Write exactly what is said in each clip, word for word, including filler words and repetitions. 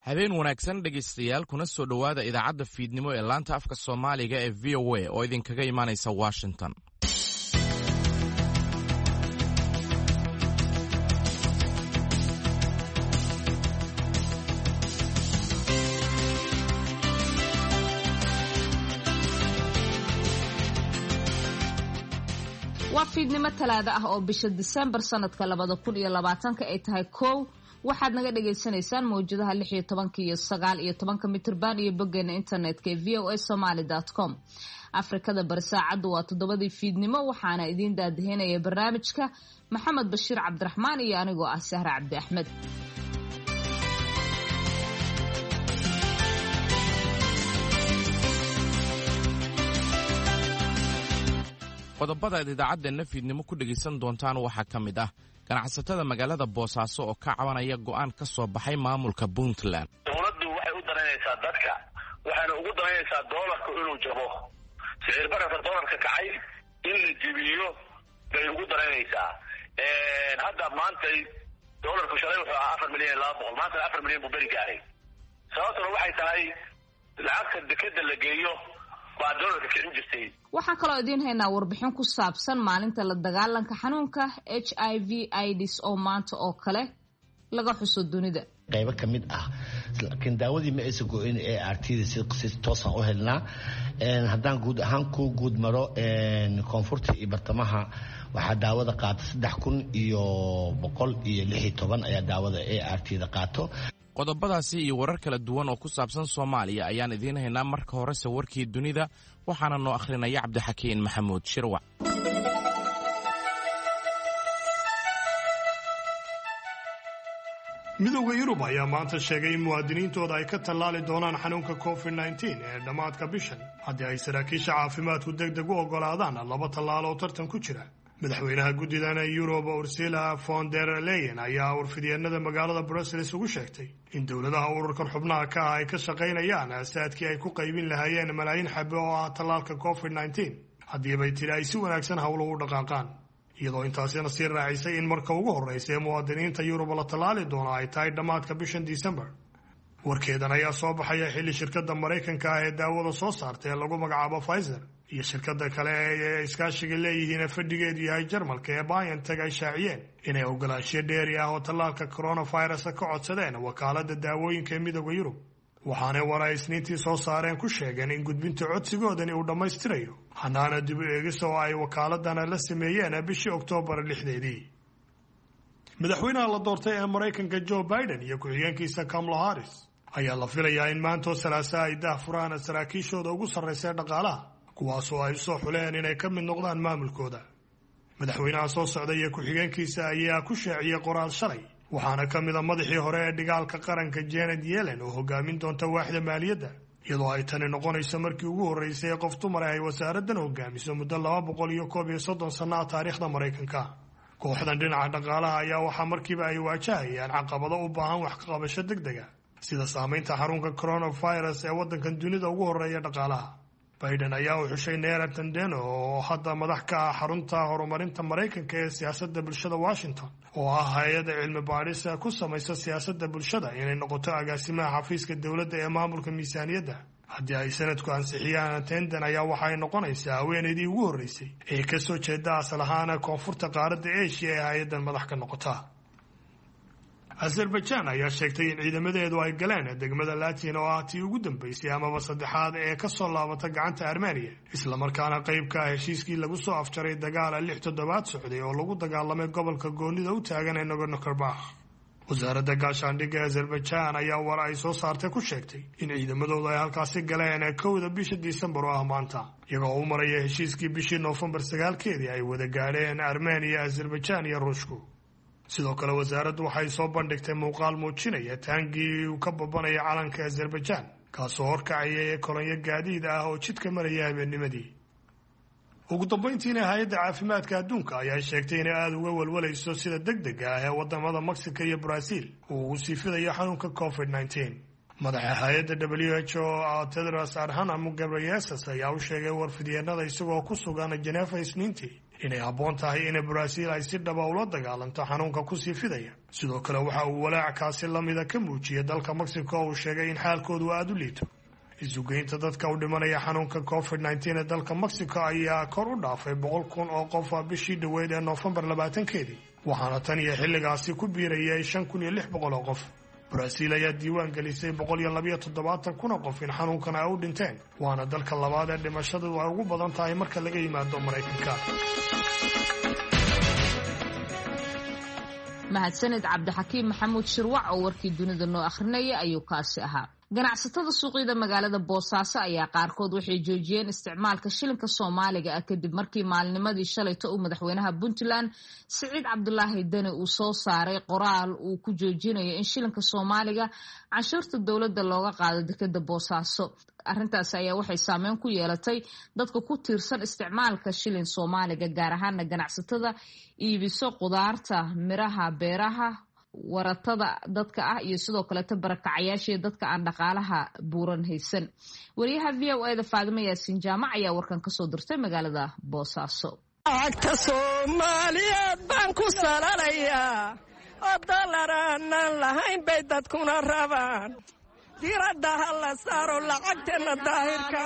habeen wanaagsan dhegaystayaal kuna soo dhowaada idaacadda fiidnimo ee laanta afka Soomaaliga ee V O A oo idinkaga imaanaysa Washington. waa fiidnimo talaada ah oo bisha December sanadka labada kun iyo labaatanka ay tahay kow waxaad naga dhageysanaysaan mawjadaha lix iyo toban iyo sagaal iyo toban mitir baan iyo boggeena internetka ee v o a somali dot com. Afrikada bari saacadu waa toddobadii fiidnimo waxaana idin daadihinaya barnaamijka Maxamed Bashiir Cabdiraxmaan iyo anigoo ah Sahra Cabdi Axmed. qodobada idaacaddeena fiidnimo ku dhageysan doontaan waxaa ka mid ah ganacsatada magaalada Boosaaso oo ka cabanaya go'aan ka soo baxay maamulka Puntland. Dawladdu waxay u dareynaysaa dadka waxaana ugu dareynaysaa doolarka inuu jabo sicir bararka doolarka kacay in la jibiyo bay ugu dareynaysaa ee hadda maanta doolarku shalay wuxuu ahaa afar milyan laba boqol maanta afar milyan buu bari gaaray sababtuna waxay tahay lacagta dekeda la geeyo waxaan kaloo idiin haynaa warbixin ku saabsan maalinta la dagaalanka xanuunka H I V AIDS oo maanta oo kale laga xuso dunida. qaybo ka mid ah laakiin daawadii ma aysan go'in ee artida si toos ah u helnaa een haddaan guud ahaan ku guud maro een koonfurta iyo bartamaha waxaa daawada qaata saddex kun iyo boqol iyo lix iyo toban ayaa daawada ee artida qaato. qodobadaasi iyo warar kala duwan oo ku saabsan Soomaaliya ayaan idiin haynaa marka hore warkii dunida waxaana noo akhrinaya Cabdixakiin Maxamuud Shirwac. midowga Yurub ayaa maanta sheegay in muwaadiniintooda ay ka tallaali doonaan xanuunka covid nineteen ee dhamaadka bishan haddii ay saraakiisha caafimaadku degdeg u ogolaadaan laba tallaal oo tartan ku jira. madaxweynaha guddidana Yurub Ursula von der Leyen ayaa warfidyeennada magaalada Brussels ugu sheegtay in dowladaha ururkan xubnaha ka ah ay ka shaqaynayaan aasaadkii ay ku qaybin lahaayeen malaayiin xabbe oo ah tallaalka covid nineteen haddii bay tiri ay si wanaagsan howluhu u dhaqaaqaan iyadoo intaasina sii raacisay in marka ugu horreysa ee muwaadiniinta Yurub la tallaali doono ay tahay dhammaadka bishan December. warkeedan ayaa soo baxaya xilli shirkadda Mareykanka ah ee daawada soo saartay ee lagu magacaabo Pfizer iyo shirkadda kale ee iskaashiga leeyihiin fadhigeedu yahay Jarmalka ee BioNTech ay shaaciyeen inay ogolaansho dheeri ah oo tallaalka coronavirus ka codsadeen wakaaladda daawooyinka ee midowga Yurub waxaana waray isniintii soo saareen ku sheegeen in gudbinta codsigoodani uu dhammaystirayo hanaana dib u eegis oo ay wakaaladana la sameeyeen bishii Oktoobar lixdeedii. madaxweynaha la doortay ee Mareykanka Joe Biden iyo ku-xigeenkiisa Kamala Harris ayaa la filayaa in maanta Salaasa ay daahfuraan saraakiishooda ugu sarreeya dhaqaalaha kuwaasoo ay soo xuleen inay ka mid noqdaan maamulkooda. madaxweynaha soo socda iyo ku-xigeenkiisa ayaa ku shaaciyay qoraal shalay waxaana ka mid ah madaxii hore ee dhigaalka qaranka Janet Yellen oo hogaamin doonta waaxda maaliyadda iyadoo ay tani noqonayso markii ugu horreysay qof dumar ah ay wasaaraddan hogaamiso muddo laba boqol iyo koob iyo soddon sano ah taariikhda Mareykanka. kooxdan dhinaca dhaqaalaha ayaa waxaa markiiba ay waajahayaan caqabado u baahan wax ka qabasho degdeg ah sida saamaynta xanuunka coronavirus ee waddankan dunida ugu horreeya dhaqaalaha. Biden ayaa u xushay Neera Tandeno oo hadda madax ka ah xarunta horumarinta Mareykanka ee siyaasadda bulshada Washington oo ah hay'adda cilmi baadhis ku samaysa siyaasadda bulshada inay noqoto agaasimaha xafiiska dowladda ee maamulka miisaaniyadda. haddii ay sanadku ansixiyaan Tandon ayaa waxa ay noqonaysaa haweeneydii ugu horreysay ee ka soo jeeda asal ahaan koonfurta qaaradda Asia ee hay'addan madax ka noqota. Azerbaijan ayaa sheegtay in ciidamadeedu ay galeen degmada Latin oo ah tii ugu dambeysay amaba saddexaad ee ka soo laabata gacanta Armenia isla markaana qayb ka ah heshiiskii lagu soo afjaray dagaal lix toddobaad socday oo lagu dagaalamay gobolka goonida u taagan ee Nagorno-Karabakh. wasaaradda gaashaandhigga Azerbaijan ayaa war ay soo saartay ku sheegtay in ciidamadoodu ay halkaasi galeen kowda bisha December oo ah maanta iyagoo u maraya heshiiskii bishii November sagaalkeedii ay wada gaadheen Armenia, Azerbaijan iyo Ruushku. sidoo kale wasaaraddu waxay soo bandhigtay muuqaal muujinaya taangii uu ka babanaya calanka Azerbaijan kaasoo horkacaya kolonyo gaadiid ah oo jidka maraya habeennimadii. ugu dambeyntiina hay'adda caafimaadka adduunka ayaa sheegtay inay aad uga walwalayso sida degdega ah ee wadamada Mexico iyo Brazil uu ugu sii fidayo xanuunka covid nineteen. madaxa hay'adda W H O Tedros Adhanom Ghebreyesus ayaa u sheegay warfidyeennada isagoo ku sugan Geneva isniintii inay habboon tahay in Brazil ay si dhaba ula dagaalanto xanuunka ku sii fidaya. sidoo kale waxa uu walaacaasi la mid ah ka muujiyay dalka Mexico oo sheegay in xaalkoodu aad u liito. isugeynta dadka u dhimanaya xanuunka covid nineteen ee dalka Mexico ayaa kor u dhaafay boqol kun oo qof bishii dhaweyd ee November labaatankeedii, waxaana tan iyo xilligaasi ku biirayay shan kun iyo lix boqol oo qof. Brazil ayaa diiwaan gelisay boqol iyo laba iyo toddobaatan kun oo qof in xanuunkan ay u dhinteen, waana dalka labaad ee dhimashadu ay ugu badan tahay marka laga yimaado Mareykanka. mahadsanid Cabdixakiim Maxamuud Shirwac oo warkii dunida noo akhrinaya ayuu kaasi ahaa. ganacsatada suuqyada magaalada Boosaaso ayaa qaarkood waxay joojiyeen isticmaalka shilinka Soomaaliga ah kadib markii maalnimadii shalayto uu madaxweynaha Puntland Siciid Cabdulaahi Dani uu soo saaray qoraal uu ku joojinayo in shilinka Soomaaliga canshuurta dowladda looga qaado dekedda Boosaaso. arrintaas ayaa waxay saameyn ku yeelatay dadka ku tiirsan isticmaalka shilin Soomaaliga, gaar ahaan ganacsatada iibiso qudaarta, miraha, beeraha, waratada dadka ah iyo sidoo kale barakacayaasha dadka aan dhaqaalaha buuran haysan. wariyaha V O A da Faadimo Yaasiin Jaamac ayaa warkan ka soo dirtay magaalada Boosaaso. Lacagta Soomaaliyeed baan ku salalayaa oo doolaraan lahayn bay dadkuna rabaan, diradda ha la saaro lacagteena daahirka.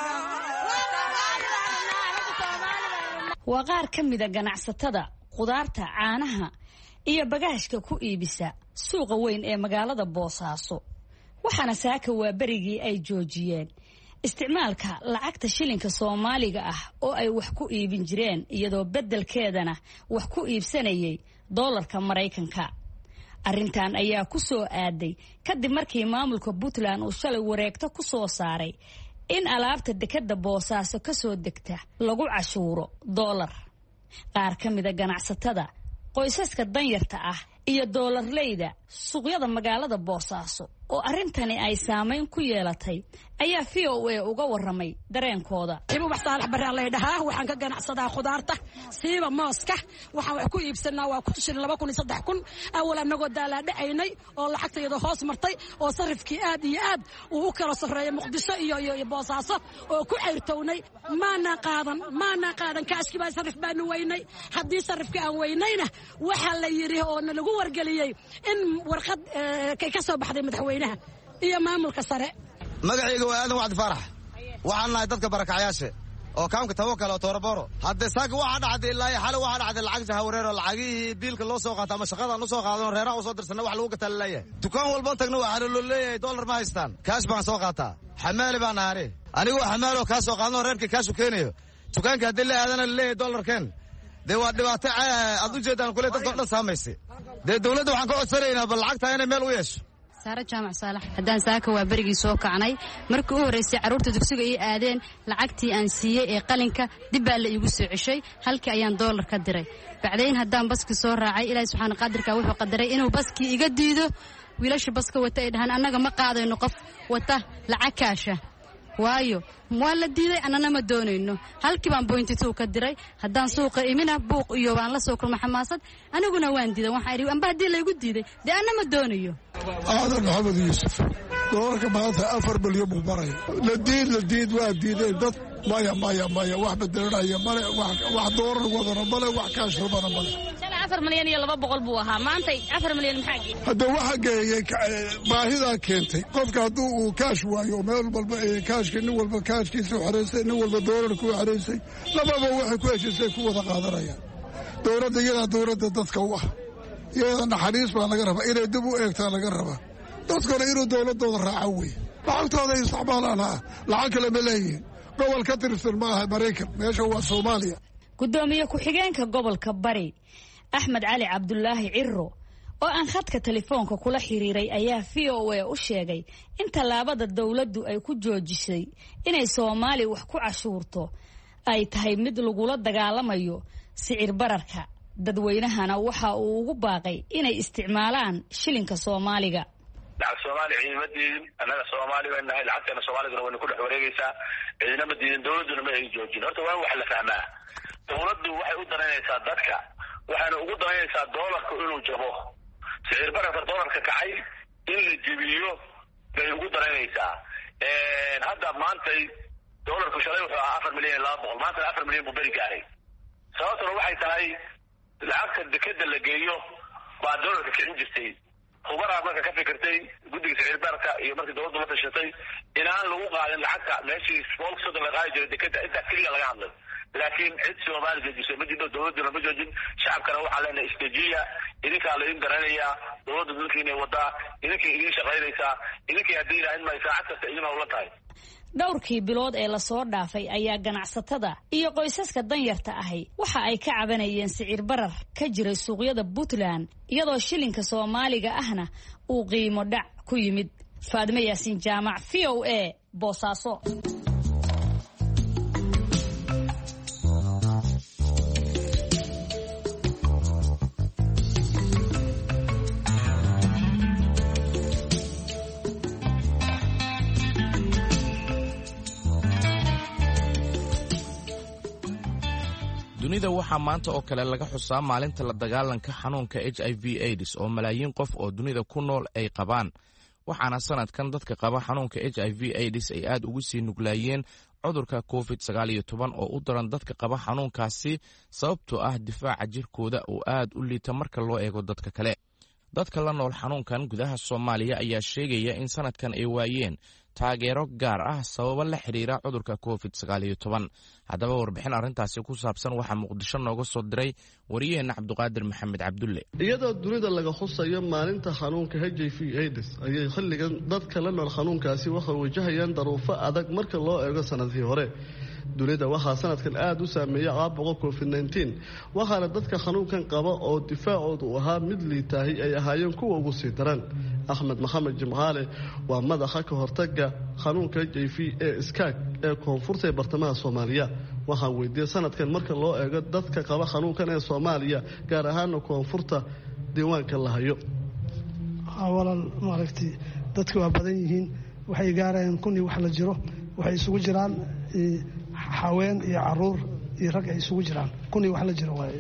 waa qaar ka mida ganacsatada qudaarta, caanaha iyo bagaashka ku iibisa suuqa weyn ee magaalada Boosaaso, waxaana saaka waa berigii ay joojiyeen isticmaalka lacagta shilinka Soomaaliga ah oo ay wax ku iibin jireen, iyadoo beddelkeedana wax ku iibsanayay doolarka Mareykanka. arrintan ayaa ku soo aaday kadib markii maamulka Puntland uu shalay wareegto ku soo saaray in alaabta dekedda Boosaaso ka soo degta lagu cashuuro doolar. qaar ka mida ganacsatada, qoysaska danyarta ah iyo doolarleyda suuqyada magaalada Boosaaso oo arrintani ay saameyn ku yeelatay ayaa V O A uga waramay dareenkooda. ibu wax saalax barra la dhahaa, waxaan ka ganacsadaa khudaarta siiba mooska, waxaan wax ku iibsanaa waa ku shilin laba kun iyo saddex kun. awal anagoo daala dhacaynay oo lacagtayada hoos martay oo sarifkii aad iyo aad uu u kala sareeyay Muqdisho iyo iyo Boosaaso oo ku xirtownay maana qaadan maana qaadan kaashkii baa sarif baan weynay. haddii sarifkii aan weynayna waxa la yiri oo lagu wargeliyay in warqad kay ka soo baxday madaxweynaha iyo maamulka sare. magacayga waa aadan wacdi farax, waxaan nahay dadka barakacayaasha oo kaamka Tawakal oo Tooraboro. hadda saaga waxa dhacday ilaa xal waxa dhacday lacag jahawareer oo lacagii biilka loo soo qaato ama shaqada loo soo qaado reeraha soo dirsan wax lagu gataa leeyahay. dukaan walba tagno waxa loo leeyahay dollar ma haystaan, kaash baan soo qaataa, xamaali baan aare anigu xamaalo ka soo qaadno reerka kaash u keenayo dukaanka hadii la aadana leeyahay dollar keen. de waa dhibaato aad u jeedaan kule dadka dhan saameysay. de dawladda waxaan ka codsanaynaa bal lacagta inay meel u yeesho. saara jaamac saalax haddaan saaka waa berigii soo kacnay markii u horeysay carruurta dugsiga ay aadeen lacagtii aan siiyey ee qalinka dib baa la iigu soo ceshay, halkii ayaan doolar ka diray. bacdayn haddaan baski soo raacay ilaahay subxaana qaadirka wuxuu qadaray inuu baskii iga diido. wiilasha baska wata ay dhahaan annaga ma qaadayno qof wata lacag kaasha, waayo waa la diiday, annana ma doonayno. halkii baan bointi two ka diray. haddaan suuqa imina buuq iyo waan la soo kulma xamaasad, aniguna waan diiday. waxaan idhi amba haddii laygu diiday dee anna ma doonayo. aadan maxamed yuusuf, doolarka maanta afar milyan buu maraya. la diid la diid waa diideen dad. maya maya maya wax bedelanaya male, wax doolar wadana male, wax kaash rabana male. afar milyan iyo laba boqol buu ahaa, maanta afar milyan maxaa geeyay? hadda waxa geeyay baahidaa keentay. qofka hadduu uu kaash waayo meel walba kaashka nin walba kaashkiisa xareysay, nin walba doolarku xareysay, lababa waxay ku heshiisay ku wada qaadanayaan. dowladda iyadaa dowladda dadka u ah, iyada naxariis baa laga rabaa, inay dib u eegtaa laga rabaa. dadkuna inuu dowladooda raaco wey, lacagtooda isticmaalaan. ha lacag kale ma leeyihiin. gobol ka tirsan ma aha Maraykan, meesha waa Soomaaliya. gudoomiye ku-xigeenka gobolka Bari Axmed Cali Cabdulaahi Cirro oo aan khadka telefoonka kula xiriiray ayaa V O A u sheegay in tallaabada dawladdu ay ku joojisay inay Soomaali wax ku cashuurto ay tahay mid lagula dagaalamayo sicir bararka. dadweynahana waxa uu ugu baaqay inay isticmaalaan shilinka Soomaaliga. lacag Soomaali ciidamadiin anaga Soomaali baan nahay, lacagtana Soomaaliga way ku dhex wareegaysaa. ciidamadiin dawladuna ma ay joojin. horta waa wax la fahmaa. dawladdu waxay u daranaysaa dadka, waxaana ugu daranaysaa doolarka inuu jabo. sicir bararka doolarka kacay in la jibiyo bay ugu daranaysaa. hadda maanta doolarku shalay wuxuu ahaa afar milyan iyo laba boqol, maanta afar milyan buu beri gaaray. sababtuna waxay tahay lacagta dekeda la geeyo baa doolarka kicin jirtay hubaraa marka ka fikirtay guddiga sicir bararka iyo markii dowladdu la tashatay inaan lagu qaadin lacagta meeshii boqolka soddon la qaadi jiray dekeda intaas keliya laga hadlay laakiin cid soomaali joojisay ma jiro dowladduna ma joojin shacabkana waxaa leenahay istajiya idinkaa laydin garanayaa dowladda dalkiinay wadaa idinkay idiin shaqaynaysaa idinkay haddii ilaahin may saacad kasta idin hawla tahay dhowrkii bilood ee lasoo dhaafay ayaa ganacsatada iyo qoysaska danyarta ahi waxa ay ka cabanayeen sicir barar ka jiray suuqyada Puntland iyadoo shilinka Soomaaliga ahna uu qiimo dhac ku yimid. Faadimo Yaasiin Jaamac, V O A, Boosaaso. dunida waxaa maanta oo kale laga xusaa maalinta la dagaalanka xanuunka H I V AIDS oo malaayiin qof oo dunida ku nool ay qabaan waxaana sanadkan dadka qaba xanuunka H I V AIDS ay aad ugu sii nuglaayeen cudurka covid sagaal iyo toban oo u daran dadka qaba xanuunkaasi sababtoo ah difaaca jirkooda oo aad u liita marka loo eego dadka kale. dadka la nool xanuunkan gudaha Soomaaliya ayaa sheegaya in sanadkan ay waayeen taageero gaar ah sababo la xiriira cudurka covid sagaal iyo toban. haddaba warbixin arrintaasi ku saabsan waxaa Muqdisho nooga soo diray wariyaheena Cabduqaadir Maxamed Cabdulle. iyadoo dunida laga xusayo maalinta xanuunka H I V AIDS ayay xilligan dadka la nool xanuunkaasi waxay wajahayaan daruufo adag marka loo eego sanadkii hore. dunida waxaa sanadkan aad u saameeyay caabuqa covid nineteen waxaana dadka xanuunkan qaba oo difaacoodu ahaa mid liitaahi ay ahaayeen kuwa ugu sii daran. Axmed Maxamed Jimcaale waa madaxa ka hortaga xanuunka H I V ee iskaag ee koonfurta ee bartamaha Soomaaliya. waxaan weydiiyay sanadkan marka loo eego dadka qaba xanuunkan ee Soomaaliya gaar ahaan koonfurta diiwaanka la hayo. awalan maaragtay dadku waa badan yihiin waxay gaarayaan kun iyo wax la jiro waxay isugu jiraan haween iyo caruur iyo rag ay isugu jiraan kun iyo wax la jiro waay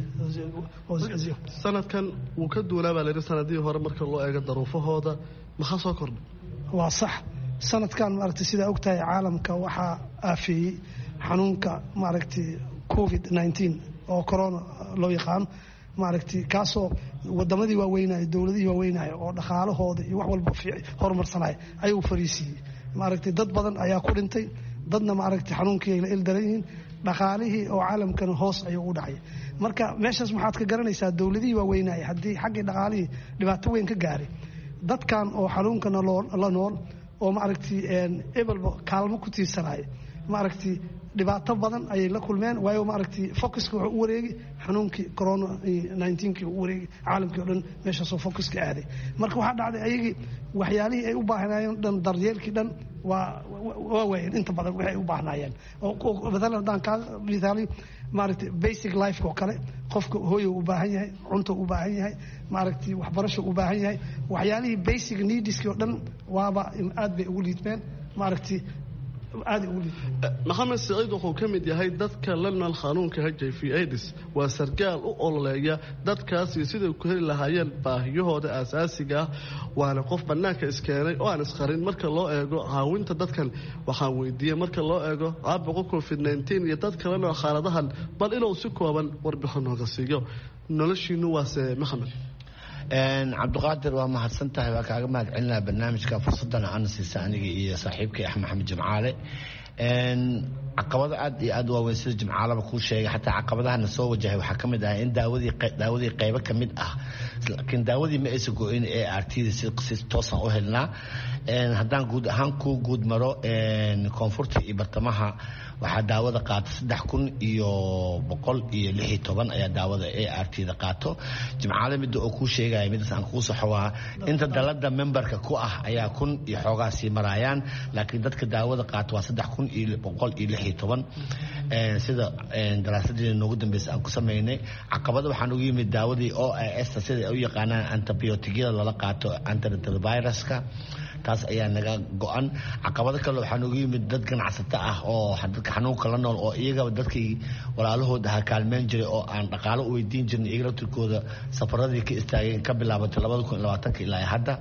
sanadkan wuu ka duulaa baa la yidhi sanadihii hore marka loo eego daruufahooda maxaa soo kordhay. waa sax sanadkan maaragtay sidaa ogtahay caalamka waxaa aafeeyey xanuunka maaragtay covid nineteen oo corona loo yaqaan maaragtay kaasoo wadamadii waaweynaya dowladihii waaweynaya oo dhaqaalahooda iyo wax walba horumarsanaya ayuu fariisiiyey maaragtay dad badan ayaa ku dhintay dadna maaragtay xanuunkii ay la ildaran yihiin dhaqaalihii oo caalamkana hoos ayuu u dhacay. marka meeshaas maxaad ka garanaysaa dowladihii waaweynaya haddii xaggii dhaqaalihii dhibaato weyn ka gaaray dadkan oo xanuunkana la nool oo maaragtay ebelba kaalmo ku tiirsanaya maaragtay dhibaato badan ayay la kulmeen waayo maaragtay focuska wuxuu u wareegi xanuunkii corona nineteen kii u wareegi caalamkii oo dhan meeshaasoo focuska aaday. marka waxaa dhacday ayagii waxyaalihii ay u baahnaayeen dhan daryeelkii dhan waa waa waayeen inta badan waxay u baahnaayeen oo matalan haddaan kaa misaali maaragtay basic life oo kale qofka hooyo u baahan yahay cunto u baahan yahay maaragtay waxbarasho u baahan yahay waxyaalihii basic needskii oo dhan waaba aad bay ugu liidmeen maaragtay maxamed Saciid wuxuu ka mid yahay dadka la nool xanuunka H I V AIDS waa sargaal u ololeeya dadkaasi sidoo ku heli lahaayeen baahiyahooda aasaasiga ah waana qof banaanka iskeenay oo aan isqarin marka loo eego caawinta dadkan. waxaan weydiiyay marka loo eego caabuqa covid nineteen iyo dadka la nool xaaladahan bal inuu si kooban warbixin nooga siiyo noloshiinu waase maxamed. cabduqaadir waa mahadsan tahay waa kaaga mahad celinaa barnaamijka fursadana aan siisa aniga iyo saaxiibkay Axmed Maxamed Jimcaale. caqabada aad iyo aad waaweyn sida Jimcaalaba kuu sheegay xataa caqabadahana soo wajahay waxaa ka mid ah in daawadii daawadii qaybo ka mid ah laakiin daawadii ma aysan go-in ee artida si toosan u helnaa. haddaan guud ahaan kuu guud maro koonfurta iyo bartamaha waxaa daawada qaata saddex kun iyo boqol iyo lix iyo toban ayaa daawada ee artida qaato. Jimcaale midda oo kuu sheegaya midaas aan kuu saxo waa inta dalada memberka ku ah ayaa kun iyo xoogaa sii maraayaan laakiin dadka daawada qaato waa saddex kun iyo boqol iyo lix iyo toban sida daraasadii noogu dambeysay aan ku sameynay. caqabada waxaan ugu yimid daawadii O A S sida u yaqaanaan antibiyootigyada lala qaato antiretroviruska taas ayaa naga go-an. caqabado kale waxaan ugu yimid dad ganacsato ah oo dadka xanuunka la nool oo iyagaba dadkii walaalahooda ha kaalmeyn jiray oo aan dhaqaalo u weydiin jirin iyaga laftirkooda safaradii ka istaageen ka bilaabatay labada kun iyo labaatanka ilaa hadda.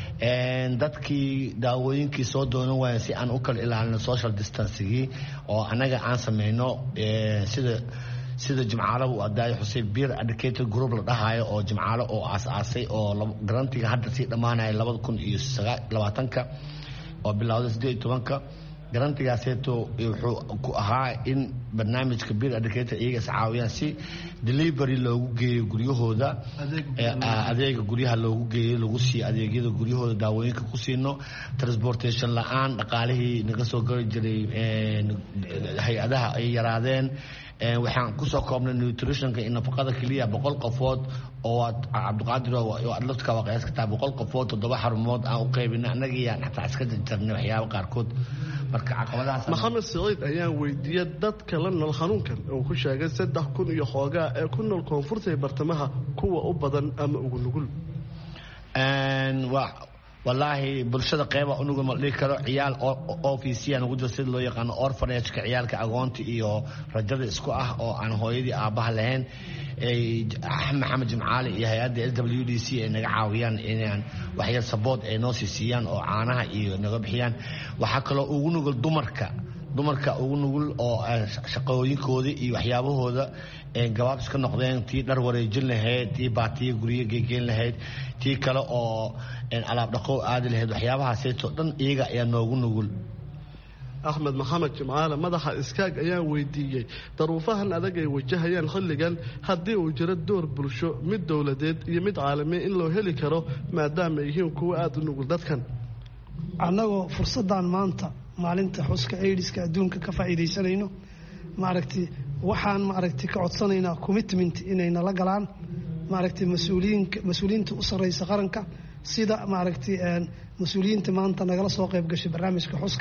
dadkii daawooyinkii soo doonan waayeen si aan u kala ilaalino social distancegii oo anaga aan sameyno sida sida jimcaale uu adaayo xuseen beer educator group la dhahayo oo jimcaale oo aas-aasay oo garantiga hadda sii dhammaanaya labada kun iyo labaatanka oo bilowday siddeed iyo tobanka garantigaaseeto wuxuu ku ahaa in barnaamijka beer educator iyaga is caawiyaan si delivery loogu geeyo guryahooda adeega guryaha loogu geeyo lagu siiyo adeegyada guryahooda daawooyinka ku siino transportation la-aan dhaqaalihii naga soo gari jiray hay-adaha ay yaraadeen waxaan kusoo koobnay nutritionka iyo nafaqada keliya boqol qofood oo cabdiqaadir adlaftka waa qiyaas kartaa boqol qofood toddoba xarumood aan u qaybinay annagii aan xataa iska jarjarnay waxyaaba qaarkood marka caqabadahaas maxamed saciid ayaan weydiiyey dadka la nool xanuunkan oo ku sheegay saddex kun iyo xoogaa ee ku nool koonfurta ee bartamaha kuwa u badan ama ugu nugul wallaahi bulshada qeyba unuga ma dhihi karo ciyaal ofisiyan ugu jiro sida loo yaqaano orfanageka ciyaalka agoonta iyo rajada isku ah oo aan hooyadii aabbaha lahayn maxamed jimcaali iyo hay-adda s w d c ay naga caawiyaan inaan waxyar sabood ay noo sii siiyaan oo caanaha iyo naga bixiyaan waxaa kaloo ugu nugul dumarka dumarka ugu nugul oo shaqooyinkooda iyo waxyaabahooda gabaab iska noqdeen tii dhar wareejin lahayd tii baatiya guryo geegeyn lahayd tii kale oo alaab dhaqow aadi lahayd waxyaabahaaseytoo dhan iyaga ayaa noogu nugul axmed maxamed jimcaale madaxa iskaag ayaan weydiiyey daruufahan adag ay wajahayaan xilligan haddii uu jiro door bulsho mid dowladeed iyo mid caalamiya in loo heli karo maadaama ay yihiin kuwa aada u nugul dadkan annagoo fursaddan maanta maalinta xuska aidiska adduunka ka faa'iidaysanayno maaragtay waxaan maaragtay ka codsanaynaa commitment inay nala galaan maaragtay mas-uuliyiinka mas-uuliyiinta u sarreysa qaranka sida maaragtay mas-uuliyiinta maanta nagala soo qayb gashay barnaamijka xuska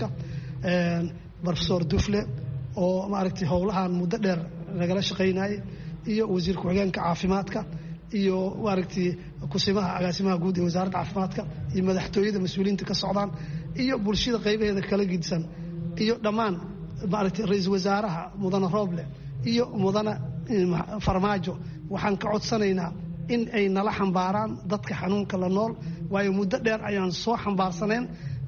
professor dufle oo maaragtay howlahan muddo dheer nagala shaqaynayay iyo wasiir ku-xigeenka caafimaadka iyo maaragtay kusimaha agaasimaha guud ee wasaaradda caafimaadka iyo madaxtooyada mas-uuliyiinta ka socdaan iyo bulshada qaybaheeda kala gidsan iyo dhammaan maaragtay ra-iisul wasaaraha mudane rooble iyo mudane farmaajo waxaan ka codsanaynaa in ay nala xambaaraan dadka xanuunka la nool waayo muddo dheer ayaan soo xambaarsaneen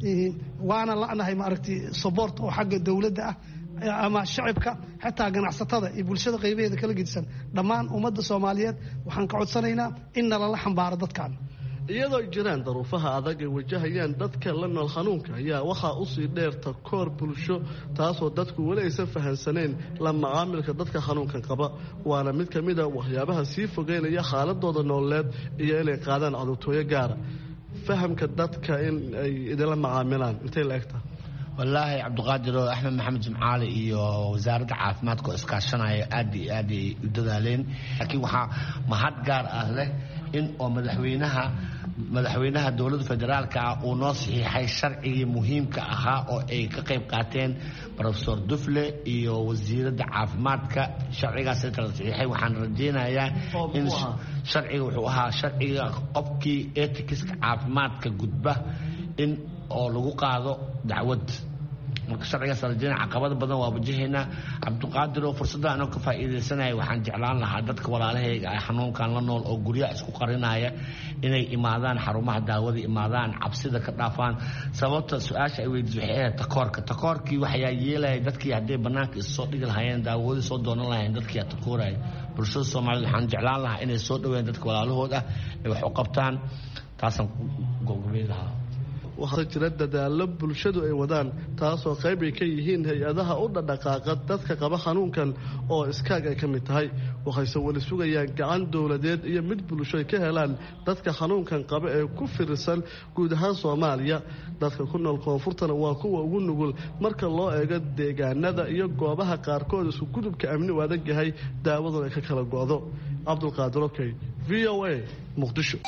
waana la'nahay maaragtay support oo xagga dowladda ah ama shacibka xataa ganacsatada iyo bulshada qaybaheeda kala gedisan dhammaan ummadda soomaaliyeed waxaan ka codsanaynaa in nalala xambaaro dadkan iyadoo jiraan daruufaha adag ay wajahayaan dadka la nool xanuunka ayaa waxaa usii dheerta koor bulsho taasoo dadku weli aysan fahansaneen la macaamilka dadka xanuunkan qaba waana mid ka mid a waxyaabaha sii fogeynaya xaaladooda nololeed iyo inay qaadaan cudurtooyo gaara fahamka dadka in ay idinla macaamilaan intay la egtaha wallaahi cabdiqaadir oo axmed maxamed jimcaale iyo wasaaradda caafimaadka oo iskaashanaya aad iyo aad ay u dadaaleen laakiin waxaa mahad gaar ah leh in oo madaxweynaha madaxweynaha dowladda federaalka ah uu noo saxiixay sharcigii muhiimka ahaa oo ay ka qayb qaateen professor dufle iyo wasiiradda caafimaadka sharcigaas kala saxiixay waxaan rajaynayaa in sharciga wuxuu ahaa sharciga qofkii etikiska caafimaadka gudba in oo lagu qaado dacwad marka sharcigaas rajayna caqabada badan waa wajahaynaa cabdiqaadir oo fursadda anoo ka faa'iidaysanaya waxaan jeclaan lahaa dadka walaalahayga ay xanuunkan la nool oo guryaha isku qarinaya inay imaadaan xarumaha daawada imaadaan cabsida ka dhaafaan sababta su-aasha ay weydiis waxay ahayd takoorka takoorkii waxayaa yeelaya dadkii hadday bannaanka issoo dhigi lahaayeen daawadii soo doonan lahayeen dadkii takooraya bulshada soomaaliyed waxaan jeclaan lahaa inay soo dhaweeyaan dadka walaalahood ah ay wax u qabtaan taasaan gobgobay lahaa waxaa jira dadaallo bulshadu ay wadaan taasoo qayb ay ka yihiin hay-adaha u dhadhaqaaqa dadka qaba xanuunkan oo iskaag ay ka mid tahay waxayse weli sugayaan gacan dowladeed iyo mid bulsho ay ka helaan dadka xanuunkan qaba ee ku firirsan guud ahaan soomaaliya dadka ku nool koonfurtana waa kuwa ugu nugul marka loo eego deegaanada iyo goobaha qaarkood isku gudubka amni u adag yahay daawadun ay ka kala go'do cabdulqaadir okey v o a muqdisho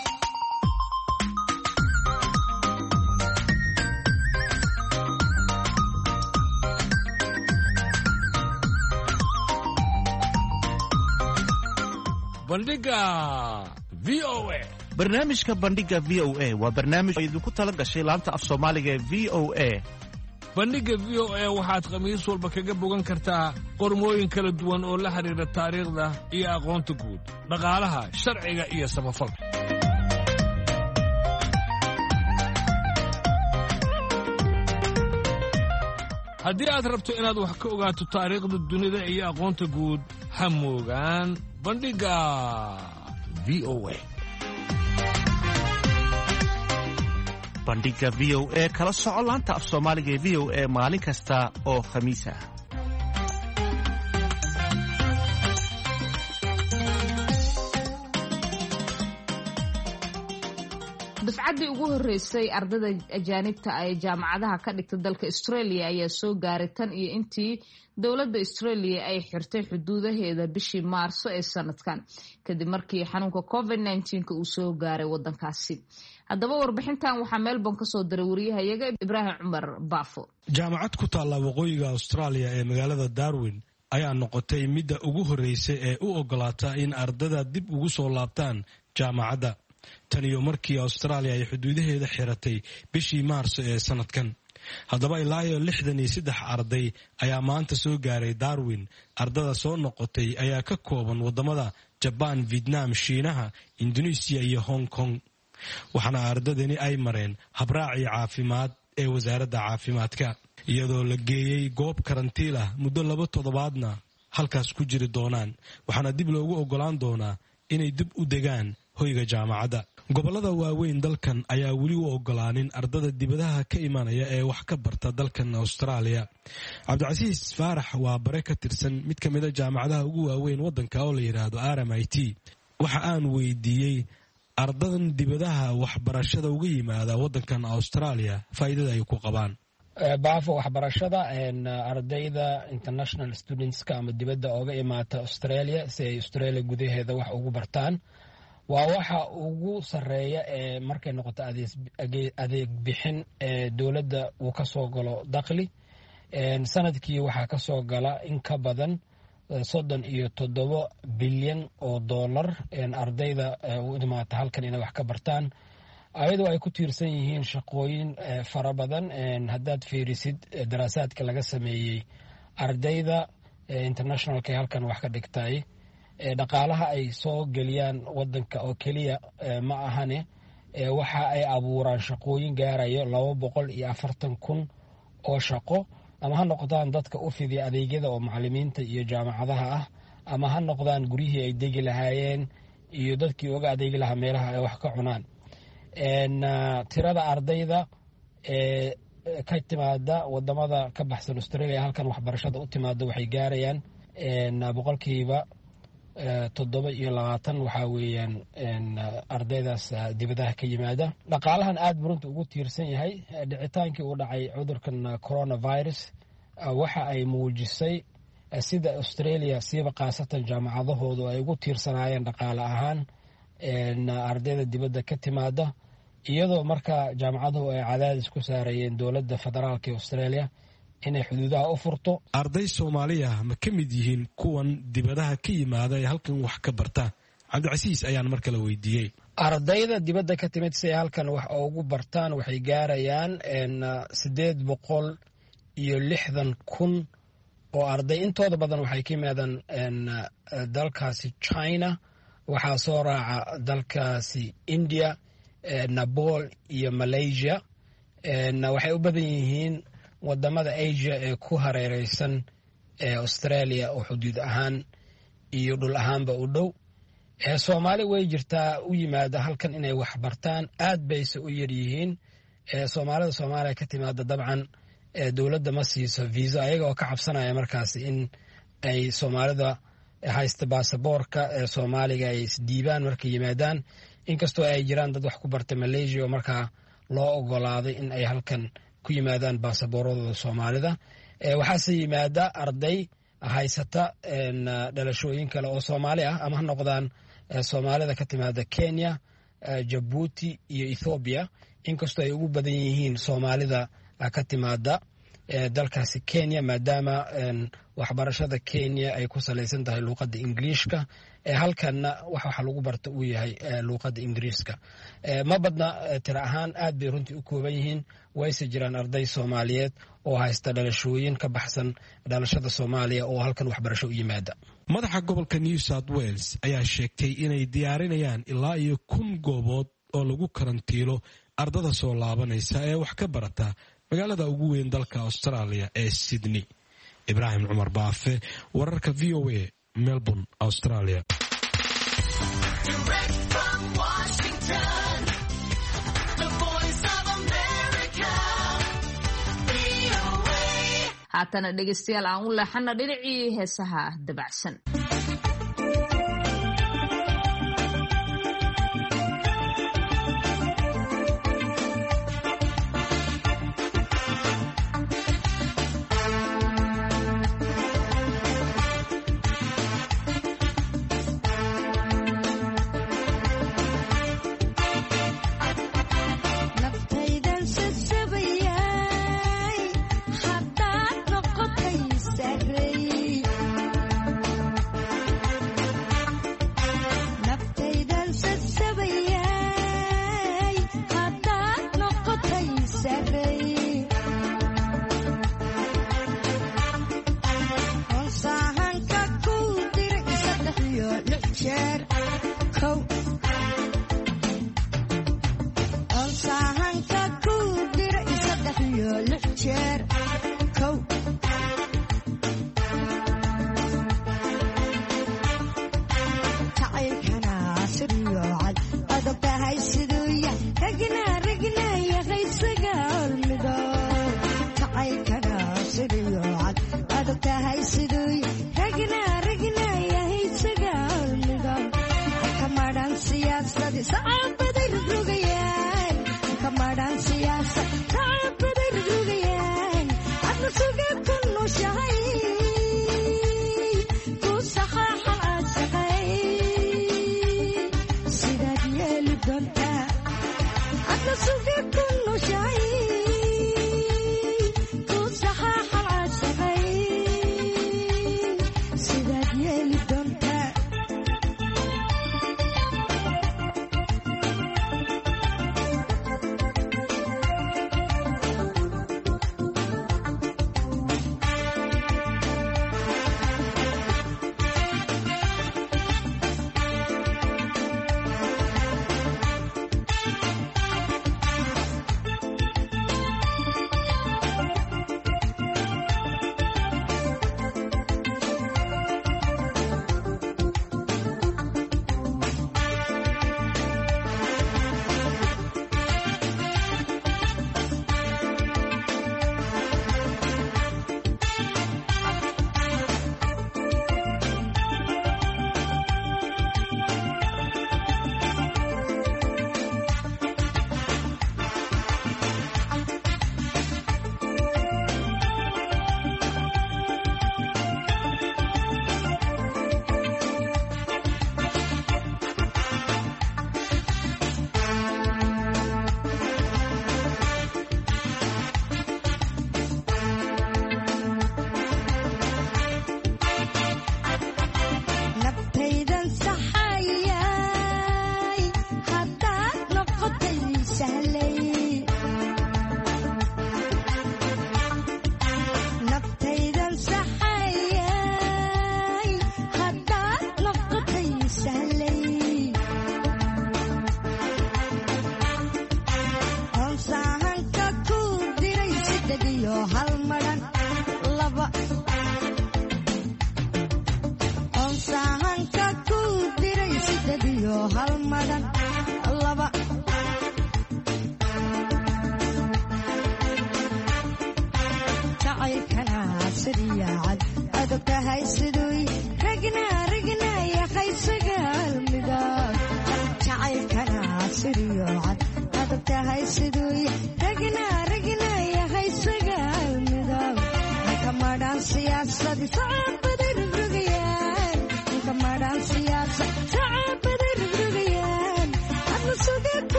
barnaamijka bandhiga v o a waa barnaamij idinku tala gashay laanta af soomaaliga ee v o a bandhigga v o a waxaad khamiis walba kaga bogan kartaa qormooyin kala duwan oo la xidhiidha taariikhda iyo aqoonta guud dhaqaalaha sharciga iyo samafalka haddii aad rabto inaad wax ka ogaato taariikhda dunida iyo aqoonta guud ha moogaan bandhiga v o a. bandhiga v o a kala soco laanta af soomaaliga ee v o a maalin kasta oo khamiis ah. dufcaddii ugu horreysay ardayda ajaanibta ay jaamacadaha ka dhigta dalka Australia ayaa soo gaaray tan iyo intii dowladda Australia ay xirtay xuduudaheeda bishii Maarso ee sanadkan kadib markii xanuunka covid nineteen uu soo gaaray wadankaasi. haddaba warbixintan waxaa Melbourne ka soo diray wariyahayaga Ibraahim Cumar Baafo. jaamacad ku taalla waqooyiga Australia ee magaalada Darwin ayaa noqotay midda ugu horreysay ee u ogolaata in ardayda dib ugu soo laabtaan jaamacadda tan iyo markii Australia ay xuduudaheeda xiratay bishii Maarso ee sanadkan. haddaba ilaa iyo lixdan iyo saddex arday ayaa maanta soo gaaray Darwin. ardada soo noqotay ayaa ka kooban wadamada Japan, Vietnam, Shiinaha, Indonesia iyo Hong Kong. waxaana ardadani ay mareen habraaci caafimaad ee wasaaradda caafimaadka iyadoo la geeyey goob karantiil ah muddo laba toddobaadna halkaas ku jiri doonaan. waxaana dib loogu ogolaan doonaa inay dib u degaan hoyga jaamacadda. gobollada waaweyn dalkan ayaa weli u ogolaanin ardada dibadaha ka imanaya ee wax ka barta dalkan Australia. Cabdicasiis Faarax waa bare ka tirsan mid ka mid a jaamacadaha ugu waaweyn waddanka oo la yidhaahdo R M I T. waxa aan weydiiyey ardadan dibadaha waxbarashada uga yimaada waddankan Australia faa'iidada ay ku qabaan. baafo waxbarashada ardayda international studentska ama dibadda ooga imaata Australia si ay Australia gudaheeda wax ugu bartaan waa waxa ugu sareeya ee markay noqoto adeeg bixin ee dowladda uu ka soo galo dakhli. sanadkii waxaa ka soo gala in ka badan soddon iyo toddoba bilyan oo dollar ardayda u imaata halkan inay wax ka bartaan ayadoo ay ku tiirsan yihiin shaqooyin fara badan. haddaad fiirisid daraasaadka laga sameeyey ardayda internationalka ee halkan wax ka dhigtay dhaqaalaha ay soo geliyaan wadanka oo keliya ma ahane waxa ay abuuraan shaqooyin gaarayo laba boqol iyo afartan kun oo shaqo ama ha noqdaan dadka u fidiya adeegyada oo macallimiinta iyo jaamacadaha ah ama ha noqdaan guryihii ay degi lahaayeen iyo dadkii uga adeegi lahaa meelaha ay wax ka cunaan. tirada ardayda ee ka timaada wadamada ka baxsan Australia halkan waxbarashada u timaada waxay gaarayaan boqolkiiba toddoba iyo labaatan waxaa weeyaan ardaydaas dibadaha ka yimaada. dhaqaalahan aad burunta ugu tiirsan yahay dhicitaankii uu dhacay cudurkan coronavirus waxa ay muujisay sida Australia siiba khaasatan jaamacadahoodu ay ugu tiirsanaayeen dhaqaale ahaan ardayda dibadda ka timaada iyadoo marka jaamacaduhu ay cadaadis ku saarayeen dowladda federaalka ee Australia inay xuduudaha u furto. arday Soomaaliya ma ka mid yihiin kuwan dibadaha ka yimaada ee halkan wax ka barta? Cabdicasiis ayaan mar kale weydiiyey. ardayda dibadda ka timid si ay halkan wax ugu bartaan waxay gaarayaan sideed boqol iyo lixdan kun oo arday. intooda badan waxay ka yimaadaan dalkaasi China, waxaa soo raaca dalkaasi India, Nepal iyo Malaysia. waxay u badan yihiin wadamada Asia ee ku hareereysan ee Australia oo xuduud ahaan iyo dhul ahaanba u dhow. Soomaali way jirtaa u yimaada halkan inay wax bartaan, aad bayse u yar yihiin. Soomaalida Soomaaliya ka timaada dabcan dowladda ma siiso visa ayaga oo ka cabsanaya markaas in ay Soomaalida haysta baasaboorka ee Soomaaliga ay isdiibaan markay yimaadaan. inkastoo ay jiraan dad wax ku barta Malaysia oo markaa loo ogolaaday in ay halkan ku yimaadaan baasaboorada Soomaalida. waxaase yimaada arday haysata dhalashooyin kale oo Soomaali ah ama ha noqdaan Soomaalida ka timaada Kenya, Djibouti iyo Ethiopia, inkastoo ay ugu badan yihiin Soomaalida ka timaada dalkaasi Kenya maadaama waxbarashada Kenya ay ku salaysan tahay luuqadda Ingiriiska. halkanna waxa lagu barta uu yahay luuqadda Ingiriiska. ma badna tira ahaan aad bay runtii u kooban yihiin. wayse jiraan arday Soomaaliyeed oo haysta dhalashooyin ka baxsan dhalashada Soomaaliya oo halkan waxbarasho u yimaada. madaxa gobolka New South Wales ayaa sheegtay inay diyaarinayaan ilaa iyo kun goobood oo lagu karantiilo ardada soo laabanaysa ee wax ka barata magaalada ugu weyn dalka Australia ee Sydney. Ibraahim Cumar Baafe, wararka V O A, melbourne, australia. haatana dhegaystayaal aan u leexana dhinacii heesaha dabacsan.